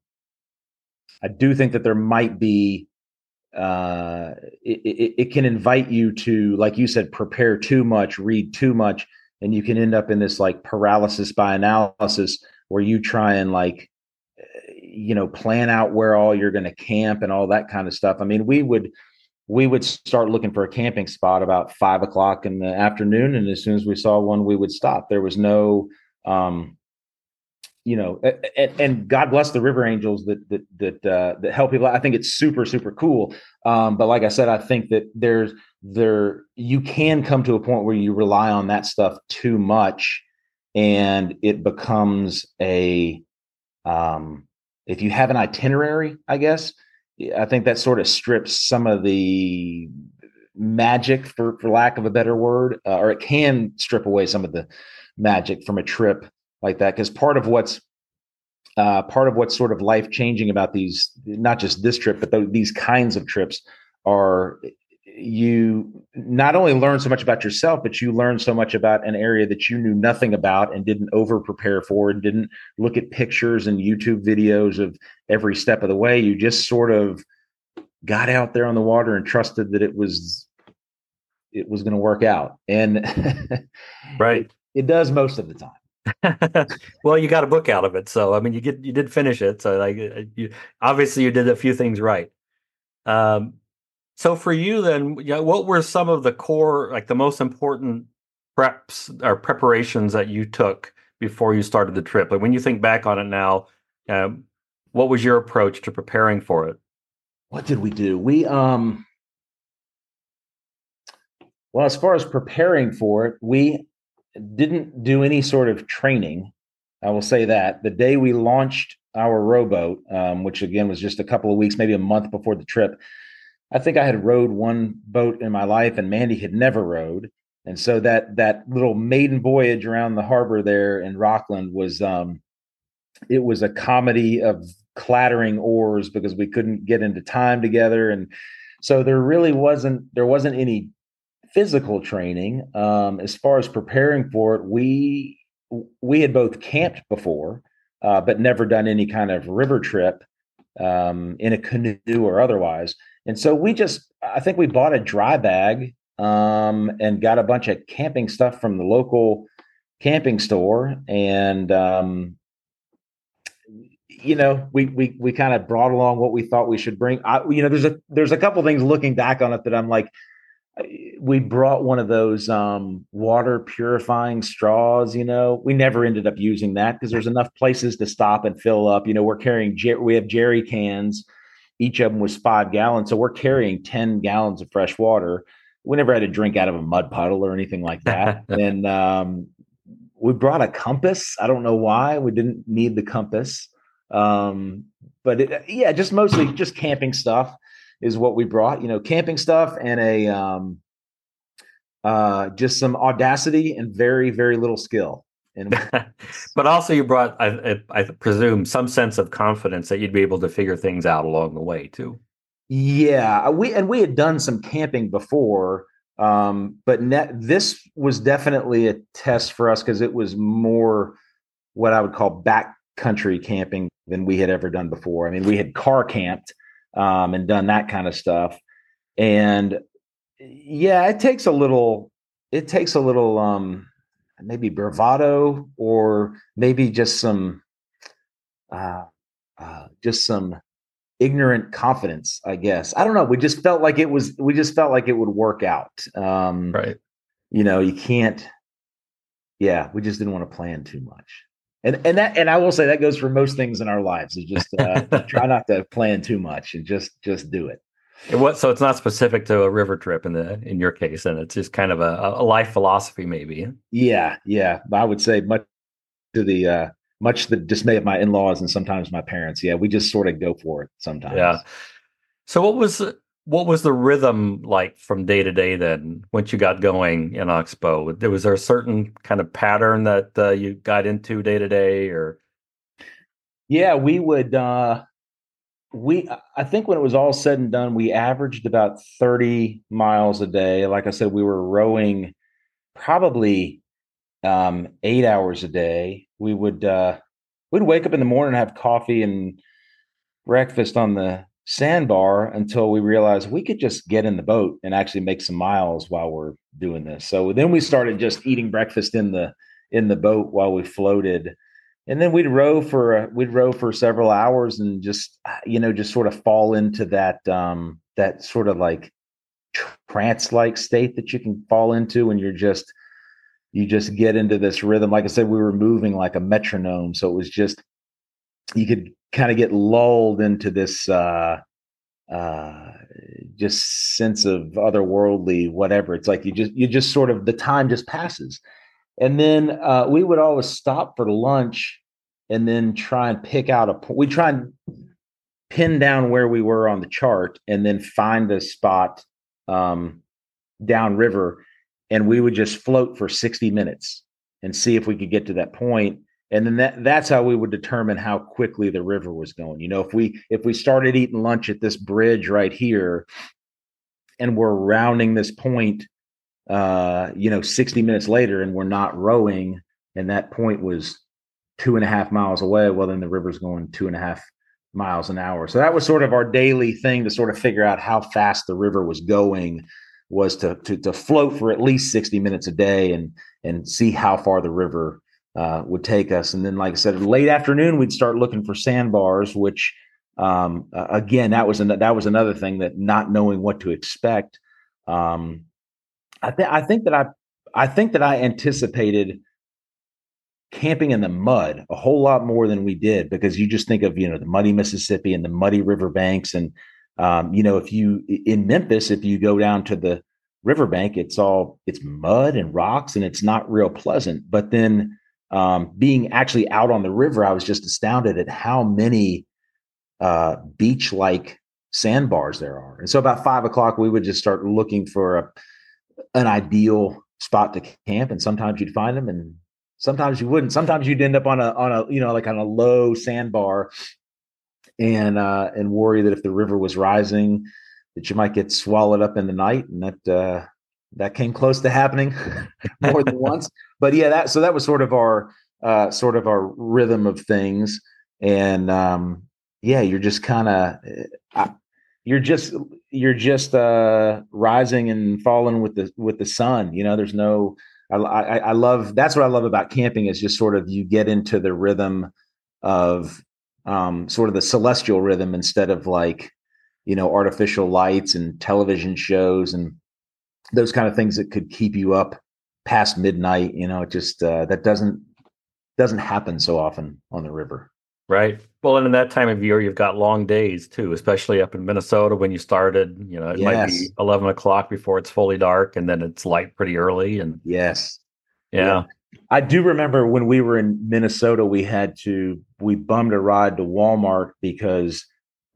I do think that there might be uh, it, it, it can invite you to, like you said, prepare too much, read too much, and you can end up in this like paralysis by analysis where you try and like, you know, plan out where all you're going to camp and all that kind of stuff. I mean, we would we would start looking for a camping spot about five o'clock in the afternoon, and as soon as we saw one, we would stop. There was no um, you know, and, and God bless the river angels that that that uh, that help people. I think it's super super cool. Um, but like I said, I think that there's there you can come to a point where you rely on that stuff too much, and it becomes a um, if you have an itinerary, I guess I think that sort of strips some of the magic, for for lack of a better word, uh, or it can strip away some of the magic from a trip like that, because part of what's uh, part of what's sort of life changing about these, not just this trip, but th- these kinds of trips are you not only learn so much about yourself, but you learn so much about an area that you knew nothing about and didn't over prepare for and didn't look at pictures and YouTube videos of every step of the way. You just sort of got out there on the water and trusted that it was it was going to work out. And Right. it, it does most of the time. Well, you got a book out of it, so I mean, you get you did finish it. So like, you obviously you did a few things right. Um, so for you then, yeah, what were some of the core, like the most important preps or preparations that you took before you started the trip? Like when you think back on it now, um, what was your approach to preparing for it? What did we do? We um well, as far as preparing for it, we didn't do any sort of training. I will say that the day we launched our rowboat, um, which again was just a couple of weeks, maybe a month before the trip, I think I had rowed one boat in my life, and Mandy had never rowed. And so that that little maiden voyage around the harbor there in Rockland was um, it was a comedy of clattering oars because we couldn't get into time together, and so there really wasn't there wasn't any physical training. Um, as far as preparing for it, we we had both camped before, uh, but never done any kind of river trip um, in a canoe or otherwise. And so we just, I think we bought a dry bag um, and got a bunch of camping stuff from the local camping store, and um, you know, we we we kind of brought along what we thought we should bring. I, you know, there's a there's a couple things looking back on it that I'm like, we brought one of those um, water purifying straws. You know, we never ended up using that because there's enough places to stop and fill up. You know, we're carrying we have jerry cans. Each of them was five gallons, so we're carrying ten gallons of fresh water. We never had to drink out of a mud puddle or anything like that. And um, we brought a compass. I don't know why we didn't need the compass, um, but it, yeah, just mostly just camping stuff is what we brought, you know, camping stuff and a um, uh, just some audacity and very, very little skill. And but also you brought, I, I, I presume, some sense of confidence that you'd be able to figure things out along the way too. Yeah, we and we had done some camping before, um, but net, this was definitely a test for us because it was more what I would call backcountry camping than we had ever done before. I mean, we had car camped um, and done that kind of stuff, and yeah, it takes a little. It takes a little, um, maybe bravado, or maybe just some, uh, uh, just some ignorant confidence, I guess. I don't know. We just felt like it was. We just felt like it would work out. Um, Right. You know, you can't. Yeah, we just didn't want to plan too much. And and that and I will say that goes for most things in our lives. Is just uh, try not to plan too much and just just do it. It was, so it's not specific to a river trip in the in your case, and it's just kind of a, a life philosophy, maybe. Yeah, yeah. I would say much to the uh, much the dismay of my in-laws and sometimes my parents. Yeah, we just sort of go for it sometimes. Yeah. So what was what was the rhythm like from day to day then once you got going in Oxbow? There was there a certain kind of pattern that uh, you got into day to day, or? Yeah, we would. Uh, we I think when it was all said and done, we averaged about thirty miles a day. Like I said, we were rowing probably um, eight hours a day. We would uh, we'd wake up in the morning, have coffee and breakfast on the sandbar until we realized we could just get in the boat and actually make some miles while we're doing this. So then we started just eating breakfast in the in the boat while we floated, and then we'd row for we'd row for several hours and just you know just sort of fall into that um, that sort of like trance like state that you can fall into when you're just you just get into this rhythm. Like I said, we were moving like a metronome, so it was just you could kind of get lulled into this uh, uh, just sense of otherworldly whatever. It's like you just you just sort of the time just passes, and then uh, we would always stop for lunch and then try and pick out a. We try and pin down where we were on the chart, and then find a spot um, downriver, and we would just float for sixty minutes and see if we could get to that point. And then that that's how we would determine how quickly the river was going. You know, if we if we started eating lunch at this bridge right here and we're rounding this point, uh, you know, sixty minutes later and we're not rowing, and that point was two and a half miles away, well, then the river's going two and a half miles an hour. So that was sort of our daily thing to sort of figure out how fast the river was going, was to to, to float for at least sixty minutes a day and and see how far the river uh, would take us. And then, like I said, late afternoon, we'd start looking for sandbars, which um, uh, again, that was an, that was another thing, that not knowing what to expect. Um, I think I think that I I think that I anticipated camping in the mud a whole lot more than we did, because you just think of, you know, the muddy Mississippi and the muddy riverbanks. And, um, you know, if you in Memphis, if you go down to the riverbank, it's all it's mud and rocks and it's not real pleasant. But then um, being actually out on the river, I was just astounded at how many uh, beach like sandbars there are. And so about five o'clock, we would just start looking for a, an ideal spot to camp. And sometimes you'd find them, and sometimes you wouldn't. Sometimes you'd end up on a on a you know like on a low sandbar, and uh, and worry that if the river was rising, that you might get swallowed up in the night, and that uh, that came close to happening more than once. But yeah, that so that was sort of our uh, sort of our rhythm of things, and um, yeah, you're just kind of you're just you're just uh, rising and falling with the with the sun. You know, there's no I, I, I love that's what I love about camping, is just sort of you get into the rhythm of um, sort of the celestial rhythm, instead of like, you know, artificial lights and television shows and those kind of things that could keep you up past midnight. You know, it just uh, that doesn't doesn't happen so often on the river. Right. Well, and in that time of year, you've got long days too, especially up in Minnesota when you started. You know, it might be Yes. eleven o'clock before it's fully dark, and then it's light pretty early. And Yes. yeah, Yeah. I do remember when we were in Minnesota, we had to we bummed a ride to Walmart because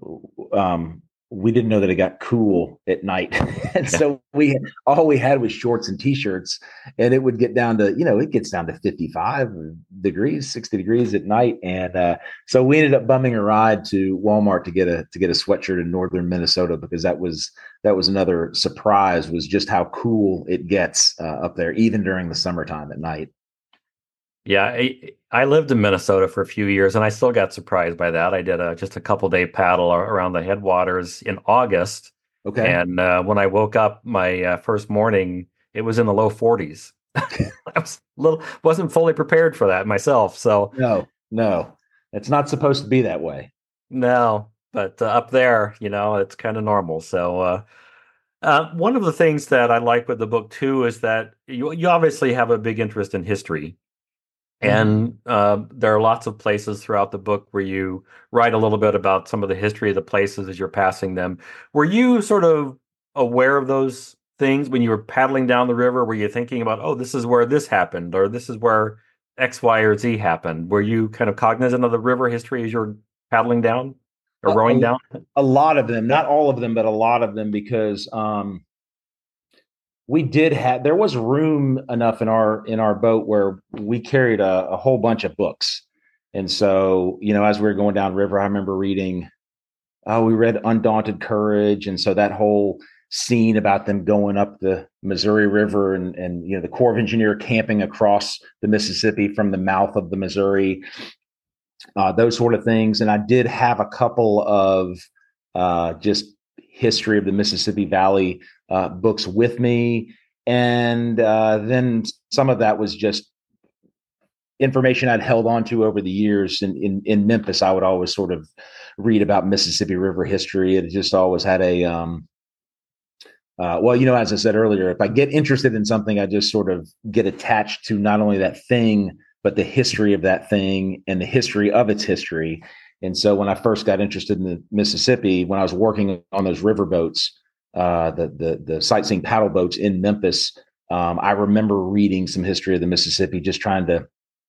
um, we didn't know that it got cool at night, and yeah, so we all we had was shorts and t-shirts, and it would get down to you know it gets down to fifty-five degrees, sixty degrees at night, and uh, so we ended up bumming a ride to Walmart to get a to get a sweatshirt in northern Minnesota, because that was that was another surprise, was just how cool it gets uh, up there, even during the summertime at night. yeah. I, I lived in Minnesota for a few years, and I still got surprised by that. I did a, just a couple day paddle ar- around the headwaters in August, Okay. and uh, when I woke up my uh, first morning, it was in the low forties. I was a little wasn't fully prepared for that myself, so No, no, it's not supposed to be that way. no. But uh, up there, you know, it's kind of normal. So. Uh, Uh, one of the things that I like with the book too is that you you obviously have a big interest in history, Mm-hmm. and uh, there are lots of places throughout the book where you write a little bit about some of the history of the places as you're passing them. Were you sort of aware of those things when you were paddling down the river? Were you thinking about, oh, this is where this happened, or this is where X, Y, or Z happened? Were you kind of cognizant of the river history as you're paddling down or A, rowing a, down? a lot of them, not all of them, but a lot of them, because um, we did have there was room enough in our in our boat where we carried a, a whole bunch of books, and so you know as we were going down river, I remember reading. Oh, we read Undaunted Courage, and so that whole scene about them going up the Missouri River, and and you know the Corps of Engineer camping across the Mississippi from the mouth of the Missouri, uh, those sort of things. And I did have a couple of uh, just history of the Mississippi Valley uh, books with me, and uh, then some of that was just information I'd held on to over the years. In, in in Memphis, I would always sort of read about Mississippi River history. It just always had a um, uh, well, you know, as I said earlier, if I get interested in something, I just sort of get attached to not only that thing, but the history of that thing and the history of its history. And so when I first got interested in the Mississippi, when I was working on those river boats, uh, the, the, the sightseeing paddle boats in Memphis, um, I remember reading some history of the Mississippi, just trying to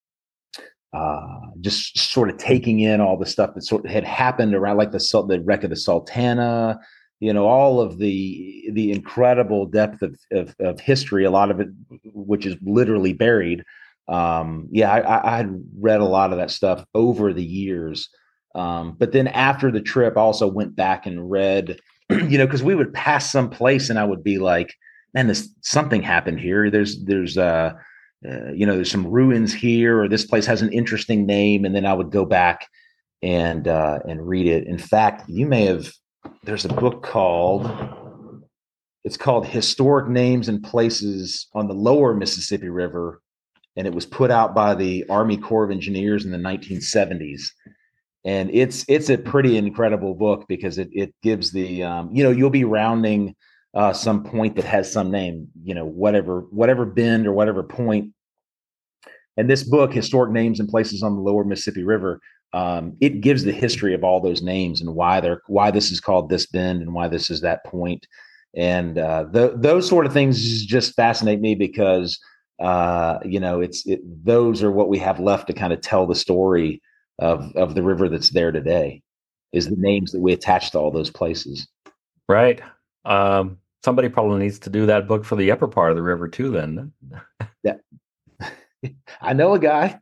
uh, just sort of taking in all the stuff that sort of had happened around, like the the wreck of the Sultana, you know, all of the the incredible depth of, of, of history, a lot of it which is literally buried. um, yeah, I, I had read a lot of that stuff over the years. Um, but then after the trip, I also went back and read, you know, because we would pass some place and I would be like, man, this something happened here. There's there's uh, uh you know, there's some ruins here, or this place has an interesting name, and then I would go back and uh, and read it. In fact, you may have. There's a book called it's called Historic Names and Places on the Lower Mississippi River, and it was put out by the Army Corps of Engineers in the nineteen seventies. And it's it's a pretty incredible book because it it gives the um, you know, you'll be rounding uh, some point that has some name, you know, whatever whatever bend or whatever point. And this book, Historic Names and Places on the Lower Mississippi River, um, it gives the history of all those names and why they're why this is called this bend and why this is that point. And uh, the, those sort of things just fascinate me because uh, you know, it's it, those are what we have left to kind of tell the story of of the river that's there today. Is the names that we attach to all those places. Right. Um, somebody probably needs to do that book for the upper part of the river too. Then. Yeah. I know a guy.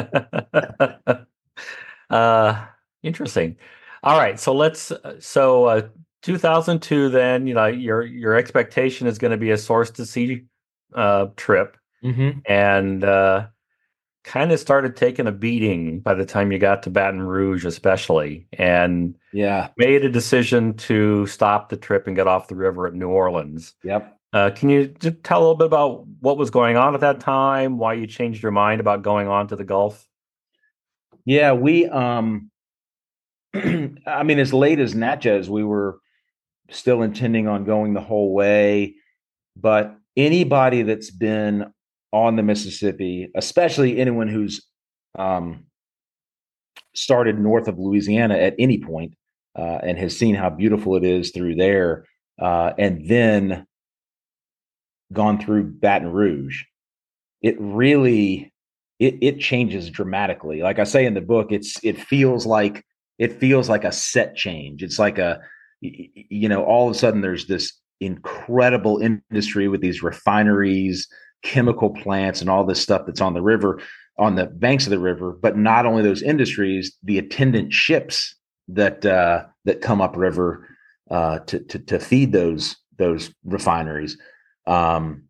uh, interesting. All right, so let's. So, uh, two thousand two. Then you know your your expectation is going to be a source to sea uh, trip, mm-hmm. and uh, kind of started taking a beating by the time you got to Baton Rouge, especially, and yeah, made a decision to stop the trip and get off the river at New Orleans. Yep. Uh, can you just tell a little bit about what was going on at that time, why you changed your mind about going on to the Gulf? Yeah, we, um, I mean, as late as Natchez, we were still intending on going the whole way. But anybody that's been on the Mississippi, especially anyone who's um, started north of Louisiana at any point, uh, and has seen how beautiful it is through there, uh, and then gone through Baton Rouge, it really it it changes dramatically. Like I say in the book, it's it feels like it feels like a set change. It's like a you know, all of a sudden there's this incredible industry with these refineries, chemical plants, and all this stuff that's on the river, on the banks of the river. But not only those industries, the attendant ships that uh, that come upriver uh, to, to to feed those those refineries. Um,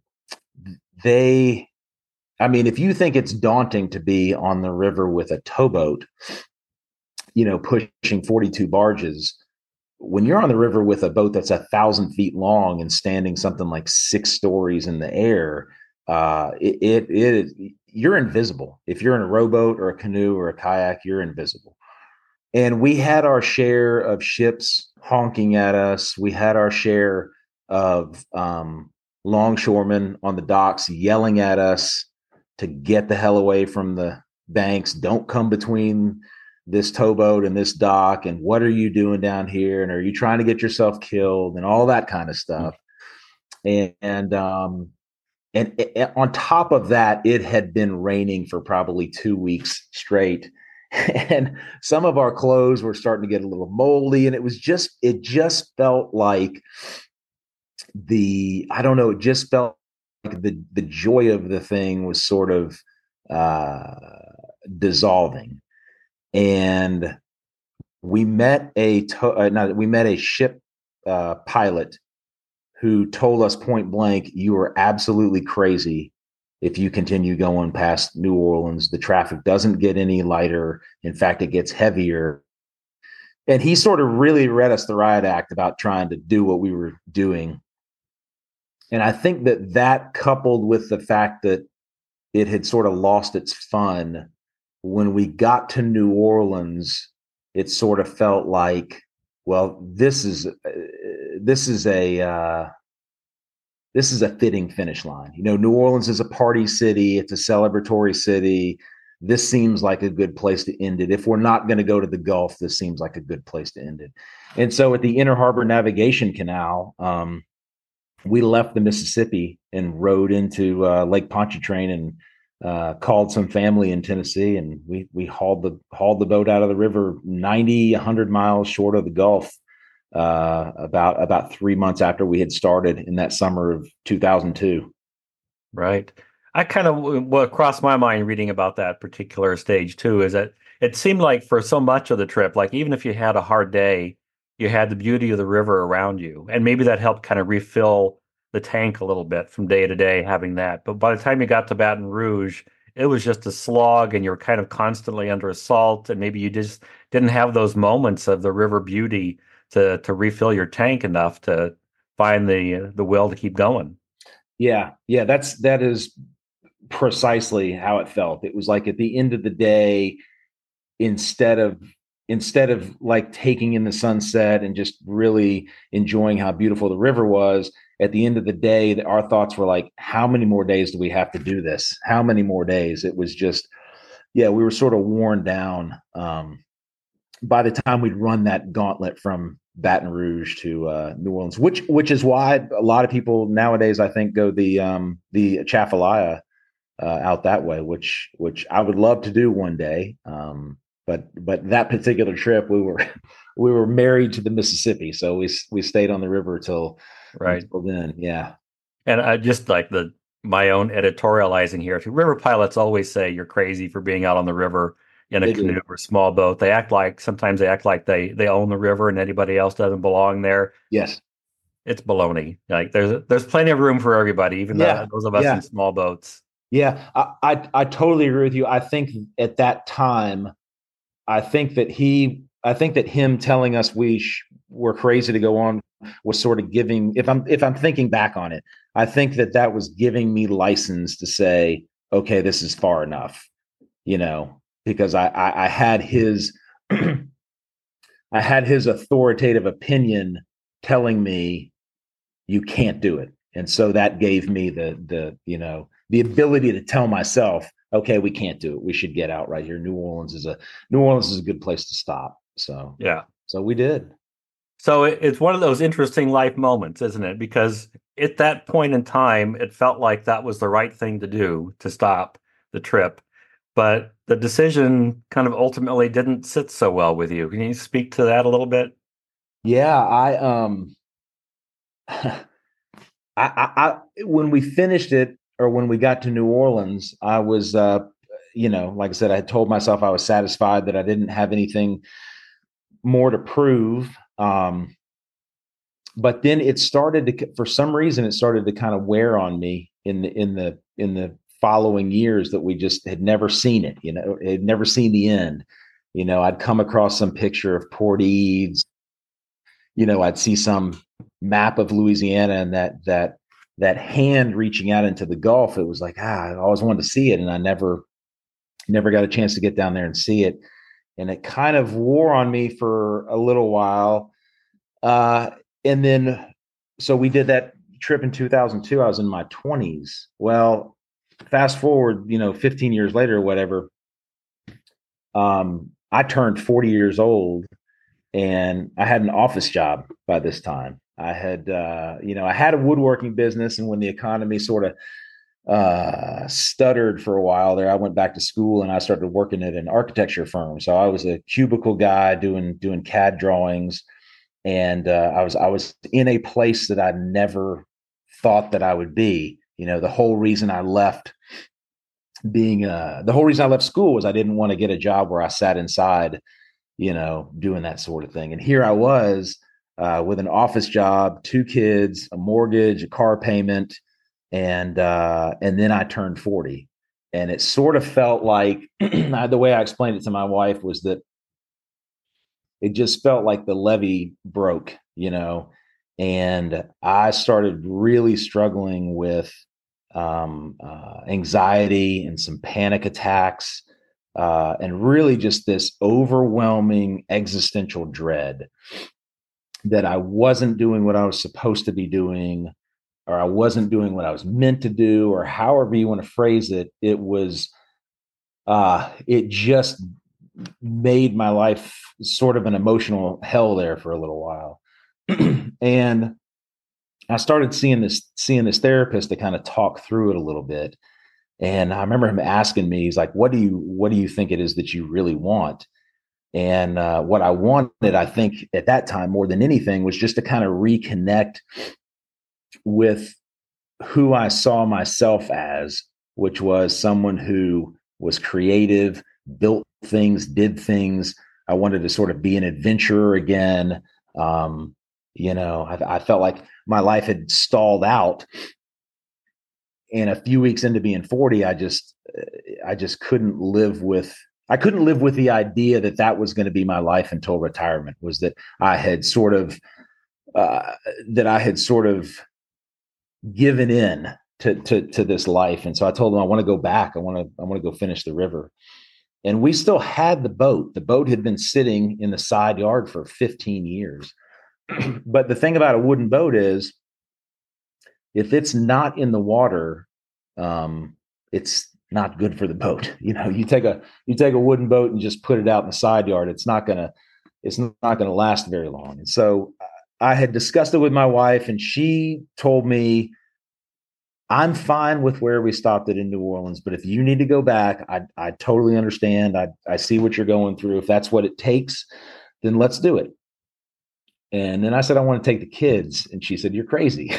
they, I mean, if you think it's daunting to be on the river with a towboat, you know, pushing forty-two barges, when you're on the river with a boat that's a thousand feet long and standing something like six stories in the air, uh, it, it, it, you're invisible. If you're in a rowboat or a canoe or a kayak, you're invisible. And we had our share of ships honking at us. We had our share of, um, longshoremen on the docks yelling at us to get the hell away from the banks. Don't come between this towboat and this dock. And what are you doing down here? And are you trying to get yourself killed? And all that kind of stuff. And, and, um, and it, on top of that, it had been raining for probably two weeks straight. And some of our clothes were starting to get a little moldy. And it was just, it just felt like, the I don't know, it just felt like the the joy of the thing was sort of uh, dissolving. And we met a to- uh, no, we met a ship uh, pilot who told us point blank, "You are absolutely crazy if you continue going past New Orleans. The traffic doesn't get any lighter. In fact, it gets heavier." And he sort of really read us the riot act about trying to do what we were doing. And I think that that, coupled with the fact that it had sort of lost its fun, when we got to New Orleans, it sort of felt like, well, this is uh, this is a uh, this is a fitting finish line. You know, New Orleans is a party city; it's a celebratory city. This seems like a good place to end it. If we're not going to go to the Gulf, this seems like a good place to end it. And so, at the Inner Harbor Navigation Canal, Um, we left the Mississippi and rode into uh, Lake Pontchartrain and uh, called some family in Tennessee, and we we hauled the hauled the boat out of the river ninety, one hundred miles short of the Gulf. Uh, about about three months after we had started in that summer of two thousand two. Right. I kind of what crossed my mind reading about that particular stage too is that it seemed like for so much of the trip, like even if you had a hard day, you had the beauty of the river around you, and maybe that helped kind of refill the tank a little bit from day to day having that. But by the time you got to Baton Rouge, it was just a slog, and you were kind of constantly under assault, and maybe you just didn't have those moments of the river beauty to to refill your tank enough to find the the will to keep going. Yeah, yeah, that's that is precisely how it felt. It was like at the end of the day, instead of instead of like taking in the sunset and just really enjoying how beautiful the river was, at the end of the day, our thoughts were like, how many more days do we have to do this? How many more days? It was just, yeah, we were sort of worn down um, by the time we'd run that gauntlet from Baton Rouge to uh, New Orleans, which which is why a lot of people nowadays, I think, go the um, the Atchafalaya uh, out that way, which which I would love to do one day. Um, but but that particular trip, we were we were married to the Mississippi, so we we stayed on the river till Right. until then. Yeah, And I just like the my own editorializing here. River pilots always say you're crazy for being out on the river in a they do. canoe or small boat. They act like sometimes they act like they they own the river and anybody else doesn't belong there. Yes. It's baloney. Like there's there's plenty of room for everybody, even Yeah. the, those of us in Yeah. small boats. Yeah. I, I I totally agree with you. I think at that time, I think that he, I think that him telling us we sh- were crazy to go on was sort of giving. If I'm if I'm thinking back on it, I think that that was giving me license to say, okay, this is far enough, you know, because I I, I had his I had his authoritative opinion telling me you can't do it, and so that gave me the the you know the ability to tell myself, okay, we can't do it. We should get out right here. New Orleans is a New Orleans is a good place to stop. So Yeah. so we did. So it, it's one of those interesting life moments, isn't it? Because at that point in time, it felt like that was the right thing to do to stop the trip. But the decision kind of ultimately didn't sit so well with you. Can you speak to that a little bit? Yeah, I um I, I, I when we finished it or when we got to New Orleans, I was uh you know, like I said, I had told myself I was satisfied that I didn't have anything more to prove. Um but then it started to, for some reason, it started to kind of wear on me in the in the in the following years that we just had never seen it. You know, had never seen the end. You know, I'd come across some picture of Port Eads. You know, I'd see some map of Louisiana and that that that hand reaching out into the Gulf. It was like, ah, I always wanted to see it, and I never never got a chance to get down there and see it. And it kind of wore on me for a little while. Uh, and then, so we did that trip in two thousand two. I was in my twenties. Well, fast forward, you know, fifteen years later or whatever, um, I turned forty years old and I had an office job by this time. I had, uh, you know, I had a woodworking business. And when the economy sort of uh, stuttered for a while there, I went back to school and I started working at an architecture firm. So I was a cubicle guy doing doing C A D drawings, and uh, I was I was in a place that I never thought that I would be. You know, the whole reason I left being uh, the whole reason I left school was I didn't want to get a job where I sat inside, you know, doing that sort of thing. And here I was uh, with an office job, two kids, a mortgage, a car payment, and uh, and then I turned forty, and it sort of felt like the way I explained it to my wife was that it just felt like the levee broke, you know, and I started really struggling with um, uh, anxiety and some panic attacks, uh, and really just this overwhelming existential dread that I wasn't doing what I was supposed to be doing, or I wasn't doing what I was meant to do, or however you want to phrase it. It was, uh, it just made my life sort of an emotional hell there for a little while. And I started seeing this, seeing this therapist to kind of talk through it a little bit. And I remember him asking me, he's like, what do you, what do you think it is that you really want? And uh, what I wanted, I think at that time more than anything, was just to kind of reconnect with who I saw myself as which was someone who was creative, built things, did things. I wanted to sort of be an adventurer again. Um, you know, I, I felt like my life had stalled out. And a few weeks into being forty, I just, I just couldn't live with, I couldn't live with the idea that that was going to be my life until retirement. Was that I had sort of, uh, that I had sort of given in to, to, to this life. And so I told him, I want to go back. I want to, I want to go finish the river. And we still had the boat. The boat had been sitting in the side yard for fifteen years. But the thing about a wooden boat is, if it's not in the water, um, it's not good for the boat. You know, you take a you take a wooden boat and just put it out in the side yard. It's not gonna it's not gonna last very long. And so I had discussed it with my wife, and she told me, I'm fine with where we stopped it in New Orleans, but if you need to go back, I I totally understand. I I see what you're going through. If that's what it takes, then let's do it. And then I said, I want to take the kids. And she said, you're crazy.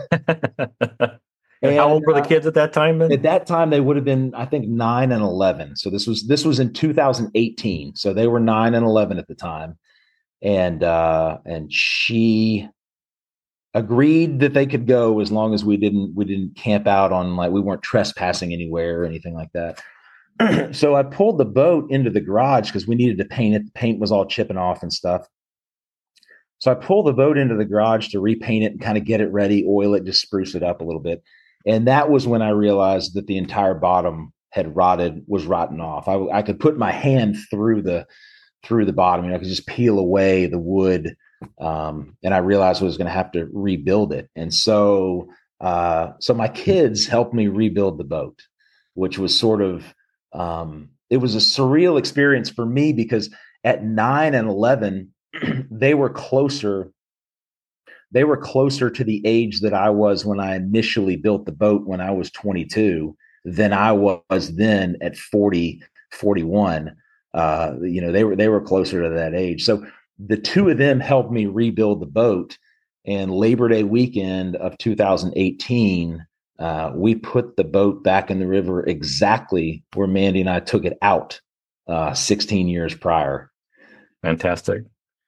And and how old were the uh, kids at that time? Then? At that time, they would have been, I think, nine and eleven. So this was this was in two thousand eighteen. So they were nine and eleven at the time. And uh, and she agreed that they could go as long as we didn't we didn't camp out on, like, we weren't trespassing anywhere or anything like that. So I pulled the boat into the garage because we needed to paint it. The paint was all chipping off and stuff. So I pulled the boat into the garage to repaint it and kind of get it ready, oil it, just spruce it up a little bit. And that was when I realized that the entire bottom had rotted, was rotten off. I, I could put my hand through the through the bottom, you know, I could just peel away the wood. Um, and I realized I was going to have to rebuild it. And so, uh, so my kids helped me rebuild the boat, which was sort of, um, it was a surreal experience for me because at nine and eleven, they were closer. They were closer to the age that I was when I initially built the boat when I was twenty-two than I was then at forty, forty-one. Uh, you know, they were, they were closer to that age. So the two of them helped me rebuild the boat. And Labor Day weekend of two thousand eighteen, uh, we put the boat back in the river exactly where Mandy and I took it out uh, sixteen years prior. Fantastic.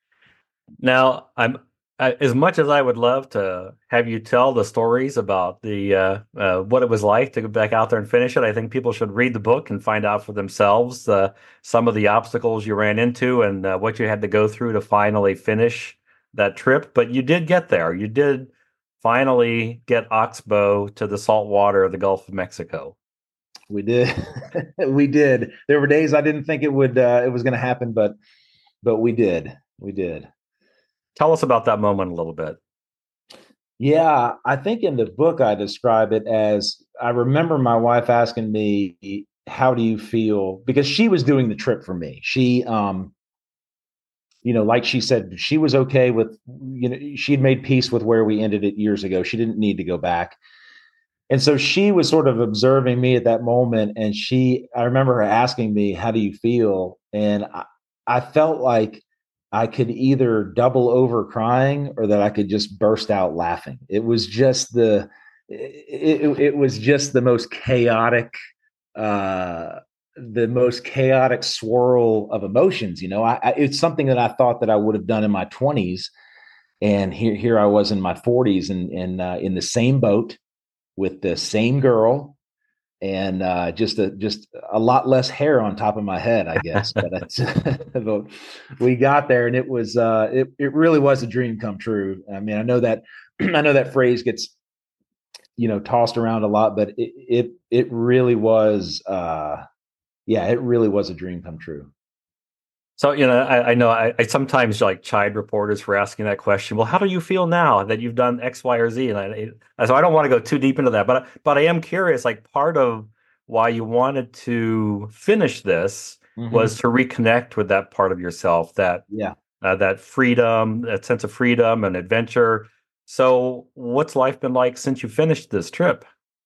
Now, I'm I, as much as I would love to have you tell the stories about the uh, uh, what it was like to go back out there and finish it. I think people should read the book and find out for themselves uh, some of the obstacles you ran into and uh, what you had to go through to finally finish that trip. But you did get there. You did finally get Oxbow to the salt water of the Gulf of Mexico. We did. We did. There were days I didn't think it would uh, it was going to happen, but but we did. We did. Tell us about that moment a little bit. Yeah, I think in the book I describe it as, I remember my wife asking me, how do you feel? Because she was doing the trip for me. She, um, you know, like she said, she was okay with, you know, she'd made peace with where we ended it years ago. She didn't need to go back. And so she was sort of observing me at that moment. And she, I remember her asking me, how do you feel? And I, I felt like I could either double over crying or that I could just burst out laughing. It was just the, it, it, it was just the most chaotic, uh, the most chaotic swirl of emotions. You know, I, I, it's something that I thought that I would have done in my twenties. And here, here I was in my forties and, and uh, in the same boat with the same girl. And uh, just a just a lot less hair on top of my head, I guess. But, it's, but we got there, and it was uh, it it really was a dream come true. I mean, I know that I know that phrase gets, you know, tossed around a lot, but it it it really was, uh, yeah, it really was a dream come true. So, you know, I, I know I, I sometimes like chide reporters for asking that question. Well, how do you feel now that you've done X, Y, or Z? And I, I, so I don't want to go too deep into that, but but I am curious. Like, part of why you wanted to finish this mm-hmm. was to reconnect with that part of yourself, that yeah, uh, that freedom, that sense of freedom and adventure. So, what's life been like since you finished this trip?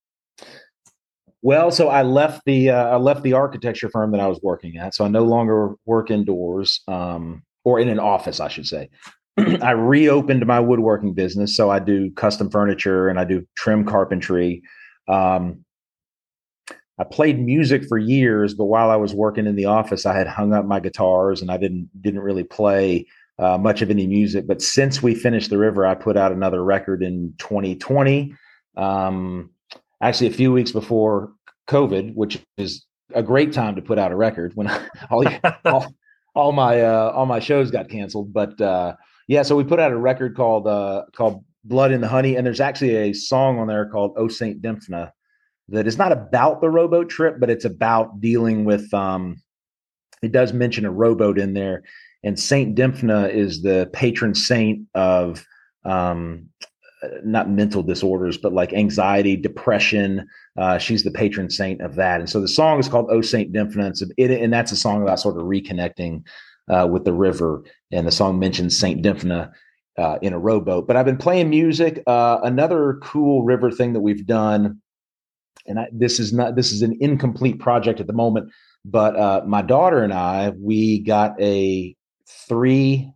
Well, so I left the uh, I left the architecture firm that I was working at. So I no longer work indoors, um, or in an office, I should say. I reopened my woodworking business. So I do custom furniture and I do trim carpentry. Um, I played music for years, but while I was working in the office, I had hung up my guitars and I didn't didn't really play uh, much of any music. But since we finished The River, I put out another record in twenty twenty. Um, actually, a few weeks before COVID, which is a great time to put out a record when all all, all my uh, all my shows got canceled. But uh, yeah, so we put out a record called uh, called Blood in the Honey, and there's actually a song on there called "O Saint Dymphna" that is not about the rowboat trip, but it's about dealing with. Um, it does mention a rowboat in there, and Saint Dymphna is the patron saint of um, not mental disorders, but like anxiety, depression. Uh, she's the patron saint of that, and so the song is called "O Saint Dymphna," and, so it, and that's a song about sort of reconnecting uh, with the river. And the song mentions Saint Dymphna uh, in a rowboat. But I've been playing music. Uh, another cool river thing that we've done, and I, this is not this is an incomplete project at the moment, but uh, my daughter and I, we got a three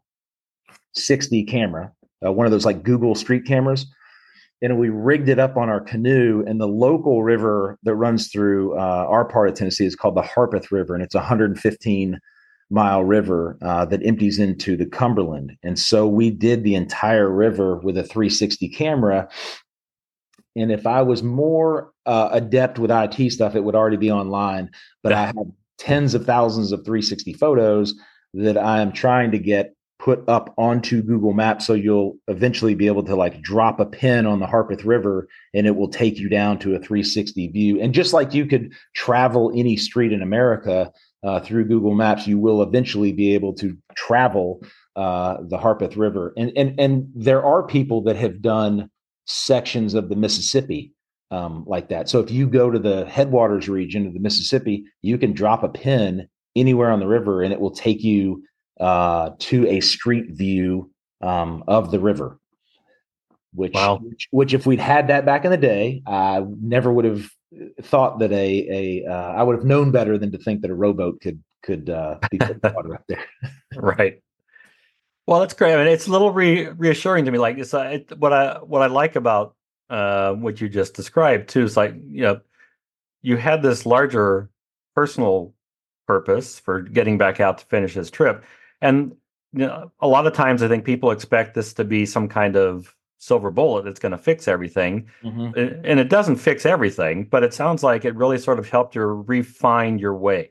sixty camera, uh, one of those like Google Street cameras, and we rigged it up on our canoe. And the local river that runs through uh, our part of Tennessee is called the Harpeth River, and it's a one hundred fifteen mile river uh, that empties into the Cumberland. And so we did the entire river with a three sixty camera. And if I was more uh, adept with I T stuff, it would already be online. But I have tens of thousands of three sixty photos that I am trying to get put up onto Google Maps. So you'll eventually be able to like drop a pin on the Harpeth River and it will take you down to a three sixty view. And just like you could travel any street in America uh, through Google Maps, you will eventually be able to travel uh, the Harpeth River. And, and, and there are people that have done sections of the Mississippi um, like that. So if you go to the headwaters region of the Mississippi, you can drop a pin anywhere on the river and it will take you uh, to a street view um, of the river. Which, wow. which, which, if we'd had that back in the day, I never would have thought that a a uh, I would have known better than to think that a rowboat could could uh, be put in the water up there. Right. Well, that's great. I mean, it's a little re- reassuring to me. Like, it's uh, it, what I what I like about uh, what you just described too is like, you know, you had this larger personal purpose for getting back out to finish his trip, and you know, a lot of times I think people expect this to be some kind of silver bullet that's going to fix everything, mm-hmm. and it doesn't fix everything. But it sounds like it really sort of helped you refine your way.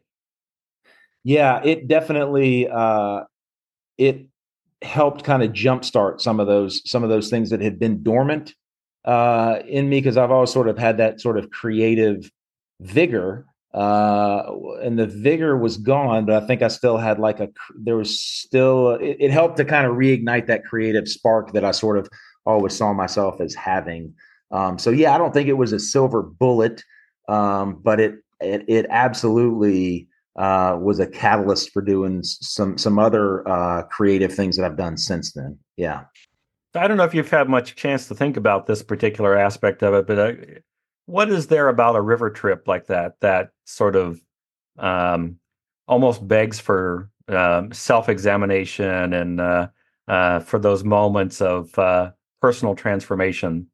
Yeah, it definitely uh, it. helped kind of jumpstart some of those some of those things that had been dormant uh, in me, because I've always sort of had that sort of creative vigor, uh, and the vigor was gone, but I think I still had like a there was still it, it helped to kind of reignite that creative spark that I sort of always saw myself as having. Um, so yeah, I don't think it was a silver bullet, um, but it it, it absolutely. Uh, was a catalyst for doing some some other uh, creative things that I've done since then. Yeah. I don't know if you've had much chance to think about this particular aspect of it, but uh, what is there about a river trip like that that sort of um, almost begs for um, self-examination and uh, uh, for those moments of uh, personal transformation?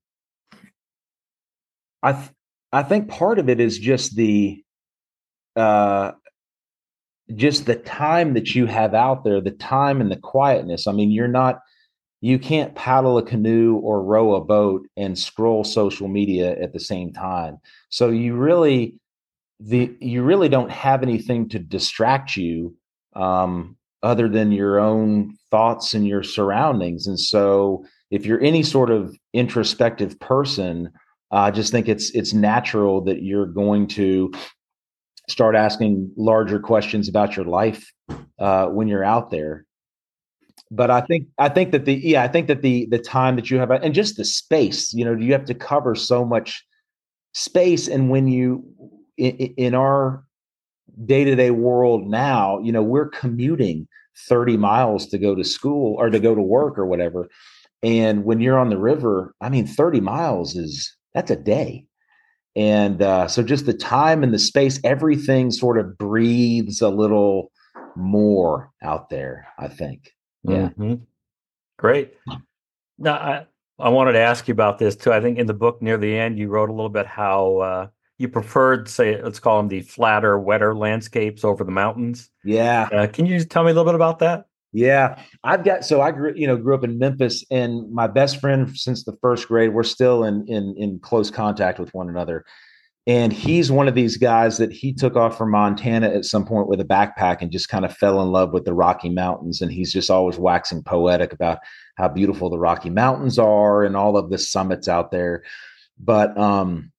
I th- I think part of it is just the uh, just the time that you have out there, the time and the quietness. I mean, you're not, you can't paddle a canoe or row a boat and scroll social media at the same time. So you really, the, you really don't have anything to distract you um, other than your own thoughts and your surroundings. And so if you're any sort of introspective person, I just think it's, it's natural that you're going to start asking larger questions about your life uh, when you're out there. But I think I think that the yeah I think that the the time that you have and just the space, you know, you have to cover so much space. And when you in, in our day-to-day world now, you know, we're commuting thirty miles to go to school or to go to work or whatever. And when you're on the river, I mean, thirty miles is that's a day. And uh, so just the time and the space, everything sort of breathes a little more out there, I think. Yeah. Mm-hmm. Great. Now, I, I wanted to ask you about this too. I think in the book near the end, you wrote a little bit how uh, you preferred, say, let's call them the flatter, wetter landscapes over the mountains. Yeah. Uh, can you just tell me a little bit about that? Yeah, I've got so I grew you know grew up in Memphis, and my best friend since the first grade. We're still in in in close contact with one another, and he's one of these guys that he took off from Montana at some point with a backpack and just kind of fell in love with the Rocky Mountains, and he's just always waxing poetic about how beautiful the Rocky Mountains are and all of the summits out there. But um,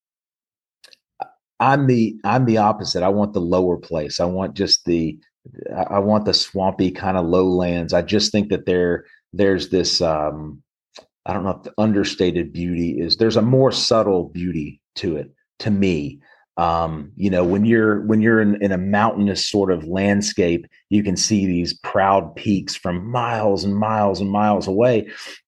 I'm the I'm the opposite. I want the lower place. I want just the I want the swampy kind of lowlands. I just think that there there's this um, I don't know if the understated beauty is there's a more subtle beauty to it to me. Um, you know, when you're when you're in, in a mountainous sort of landscape, you can see these proud peaks from miles and miles and miles away.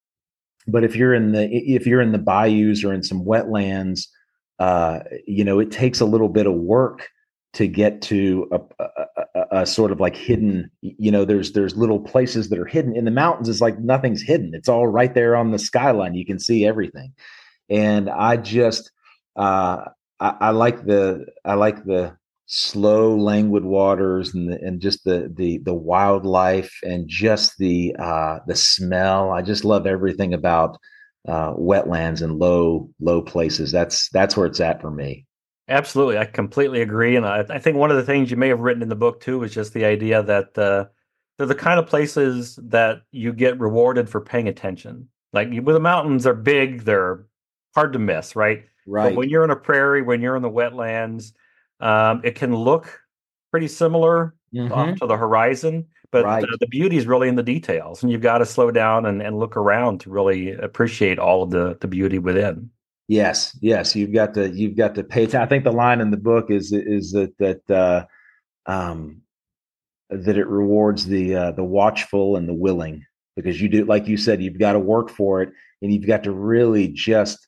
But if you're in the if you're in the bayous or in some wetlands, uh, you know, it takes a little bit of work to get to a, a, a, a sort of like hidden, you know, there's there's little places that are hidden in the mountains. It's like nothing's hidden. It's all right there on the skyline. You can see everything. And I just uh, I, I like the I like the slow, languid waters and the, and just the the the wildlife and just the uh, the smell. I just love everything about uh, wetlands and low low places. That's that's where it's at for me. Absolutely. I completely agree. And I, I think one of the things you may have written in the book too is just the idea that uh, they're the kind of places that you get rewarded for paying attention. Like with the mountains, they're big, they're hard to miss, right? But Right. when you're in a prairie, when you're in the wetlands, um, it can look pretty similar off Mm-hmm. to the horizon, but Right. uh, the beauty is really in the details. And you've got to slow down and, and look around to really appreciate all of the, the beauty within. Yes, yes, you've got to you've got to pay attention. I think the line in the book is is that that uh, um, that it rewards the uh, the watchful and the willing because you do like you said you've got to work for it and you've got to really just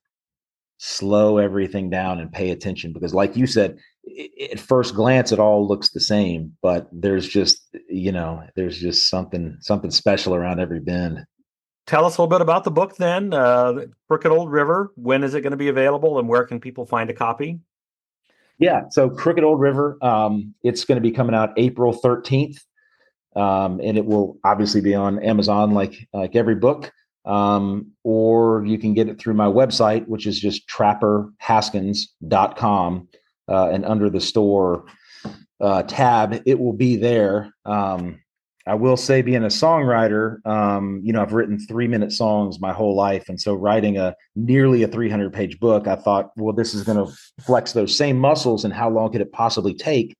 slow everything down and pay attention because like you said it, at first glance it all looks the same but there's just you know there's just something something special around every bend. Tell us a little bit about the book then. Uh, Crooked Old River. When is it going to be available and where can people find a copy? Yeah, so Crooked Old River, um, it's going to be coming out April thirteenth, um, and it will obviously be on Amazon like like every book, um, or you can get it through my website, which is just trapper haskins dot com, uh, and under the store uh, tab, it will be there. Um, I will say, being a songwriter, um, you know, I've written three minute songs my whole life. And so writing a nearly a three hundred page book, I thought, well, this is going to flex those same muscles. And how long could it possibly take?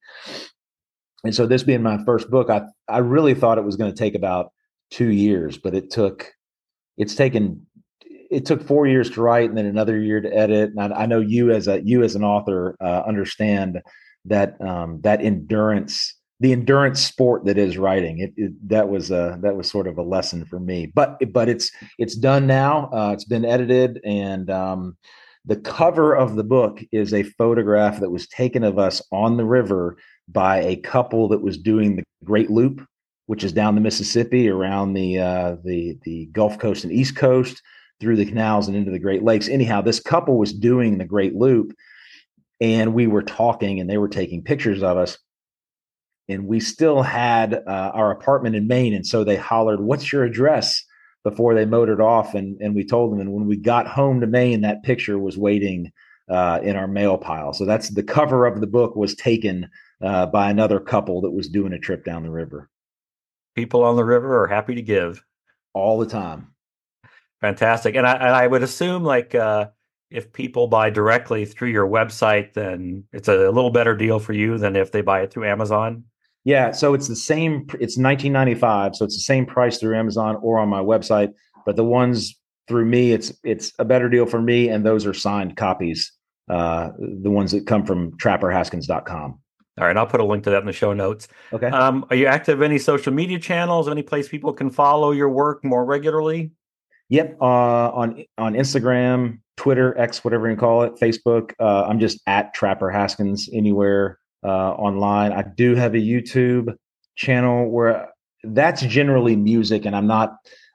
And so this being my first book, I, I really thought it was going to take about two years, but it took, it's taken, it took four years to write and then another year to edit. And I, I know you as a, you as an author uh, understand that, um, that endurance, the endurance sport that is writing. It, it that was a that was sort of a lesson for me. But but it's it's done now. Uh, it's been edited, and um, the cover of the book is a photograph that was taken of us on the river by a couple that was doing the Great Loop, which is down the Mississippi around the uh, the the Gulf Coast and East Coast through the canals and into the Great Lakes. Anyhow, this couple was doing the Great Loop, and we were talking, and they were taking pictures of us. And we still had uh, our apartment in Maine. And so they hollered, "What's your address?" before they motored off. And, and we told them. And when we got home to Maine, that picture was waiting uh, in our mail pile. So that's the cover of the book was taken uh, by another couple that was doing a trip down the river. People on the river are happy to give. All the time. Fantastic. And I, and I would assume like uh, if people buy directly through your website, then it's a little better deal for you than if they buy it through Amazon. Yeah, so it's the same. It's nineteen ninety-five, so it's the same price through Amazon or on my website. But the ones through me, it's it's a better deal for me, and those are signed copies. Uh, the ones that come from trapper haskins dot com. All right, I'll put a link to that in the show notes. Okay. Um, are you active in any social media channels? Any place people can follow your work more regularly? Yep. Uh, on on Instagram, Twitter, X, whatever you call it, Facebook. Uh, I'm just at Trapper Haskins anywhere uh, online. I do have a YouTube channel where that's generally music, and I'm not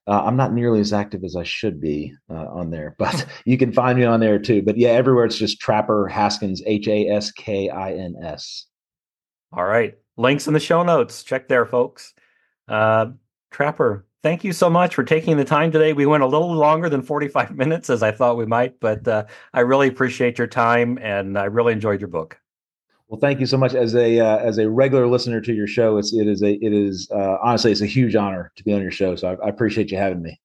Uh, I'm not nearly as active as I should be uh, on there, but you can find me on there too. But yeah, everywhere it's just Trapper Haskins, H A S K I N S. All right. Links in the show notes. Check there, folks. Uh, Trapper, thank you so much for taking the time today. We went a little longer than forty-five minutes as I thought we might, but uh, I really appreciate your time and I really enjoyed your book. Well, thank you so much. As a uh, as a regular listener to your show, it's it is a it is uh, honestly it's a huge honor to be on your show. So I, I appreciate you having me.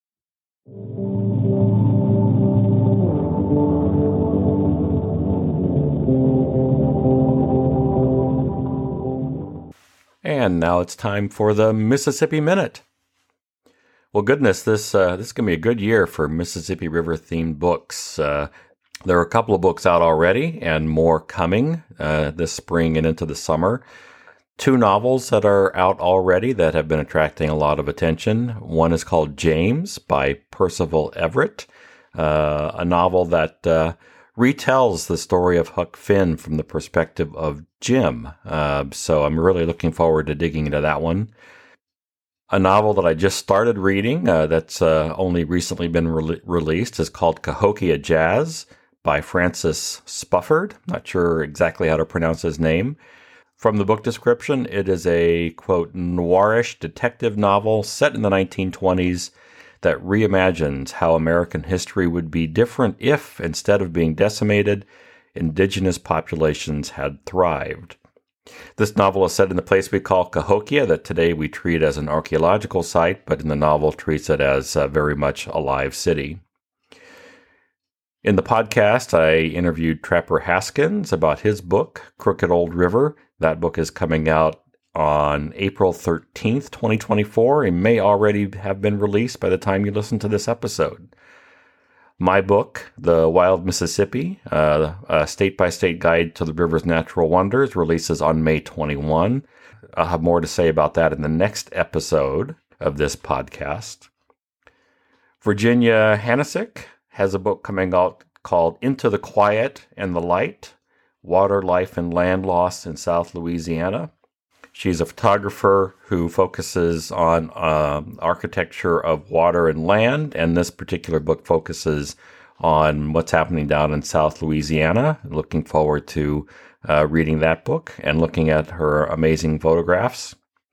And now it's time for the Mississippi Minute. Well, goodness, this uh, this is going to be a good year for Mississippi River themed books. Uh, there are a couple of books out already and more coming uh, this spring and into the summer. Two novels that are out already that have been attracting a lot of attention. One is called James by Percival Everett, uh, a novel that uh, retells the story of Huck Finn from the perspective of Jim. Uh, so I'm really looking forward to digging into that one. A novel that I just started reading uh, that's uh, only recently been re- released is called Cahokia Jazz by Francis Spufford. Not sure exactly how to pronounce his name. From the book description, it is a, quote, noirish detective novel set in the nineteen twenties that reimagines how American history would be different if, instead of being decimated, indigenous populations had thrived. This novel is set in the place we call Cahokia, that today we treat as an archaeological site, but in the novel treats it as a very much a live city. In the podcast, I interviewed Trapper Haskins about his book, Crooked Old River. That book is coming out on April thirteenth, twenty twenty-four, and may already have been released by the time you listen to this episode. My book, The Wild Mississippi, uh, a state-by-state guide to the river's natural wonders, releases on May twenty-first. I'll have more to say about that in the next episode of this podcast. Virginia Hanesick has a book coming out called Into the Quiet and the Light, Water, Life, and Land Loss in South Louisiana. She's a photographer who focuses on um, architecture of water and land, and this particular book focuses on what's happening down in South Louisiana. Looking forward to uh, reading that book and looking at her amazing photographs.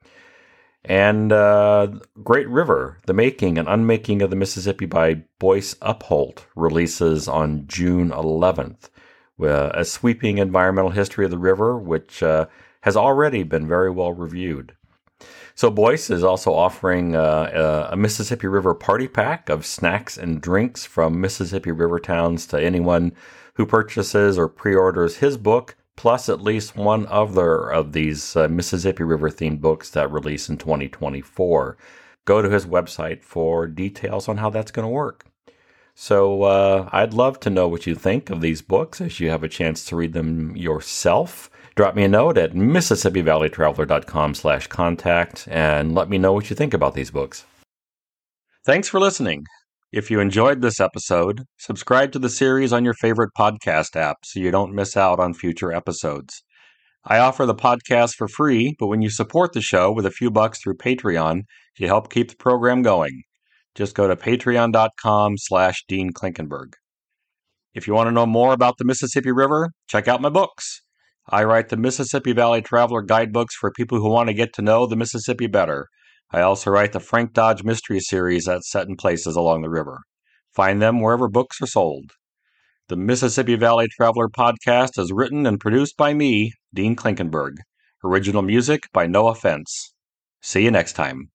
And uh, Great River, The Making and Unmaking of the Mississippi by Boyce Upholt releases on June eleventh. Uh, a sweeping environmental history of the river, which uh, has already been very well reviewed. So Boyce is also offering uh, a Mississippi River party pack of snacks and drinks from Mississippi River towns to anyone who purchases or pre-orders his book, plus at least one other of these uh, Mississippi River themed books that release in twenty twenty-four. Go to his website for details on how that's going to work. So uh, I'd love to know what you think of these books as you have a chance to read them yourself. Drop me a note at Mississippi Valley Traveler dot com slash contact and let me know what you think about these books. Thanks for listening. If you enjoyed this episode, subscribe to the series on your favorite podcast app so you don't miss out on future episodes. I offer the podcast for free, but when you support the show with a few bucks through Patreon, you help keep the program going. Just go to patreon.com slash Dean Klinkenberg. If you want to know more about the Mississippi River, check out my books. I write the Mississippi Valley Traveler guidebooks for people who want to get to know the Mississippi better. I also write the Frank Dodge Mystery Series that's set in places along the river. Find them wherever books are sold. The Mississippi Valley Traveler podcast is written and produced by me, Dean Klinkenberg. Original music by No Offense. See you next time.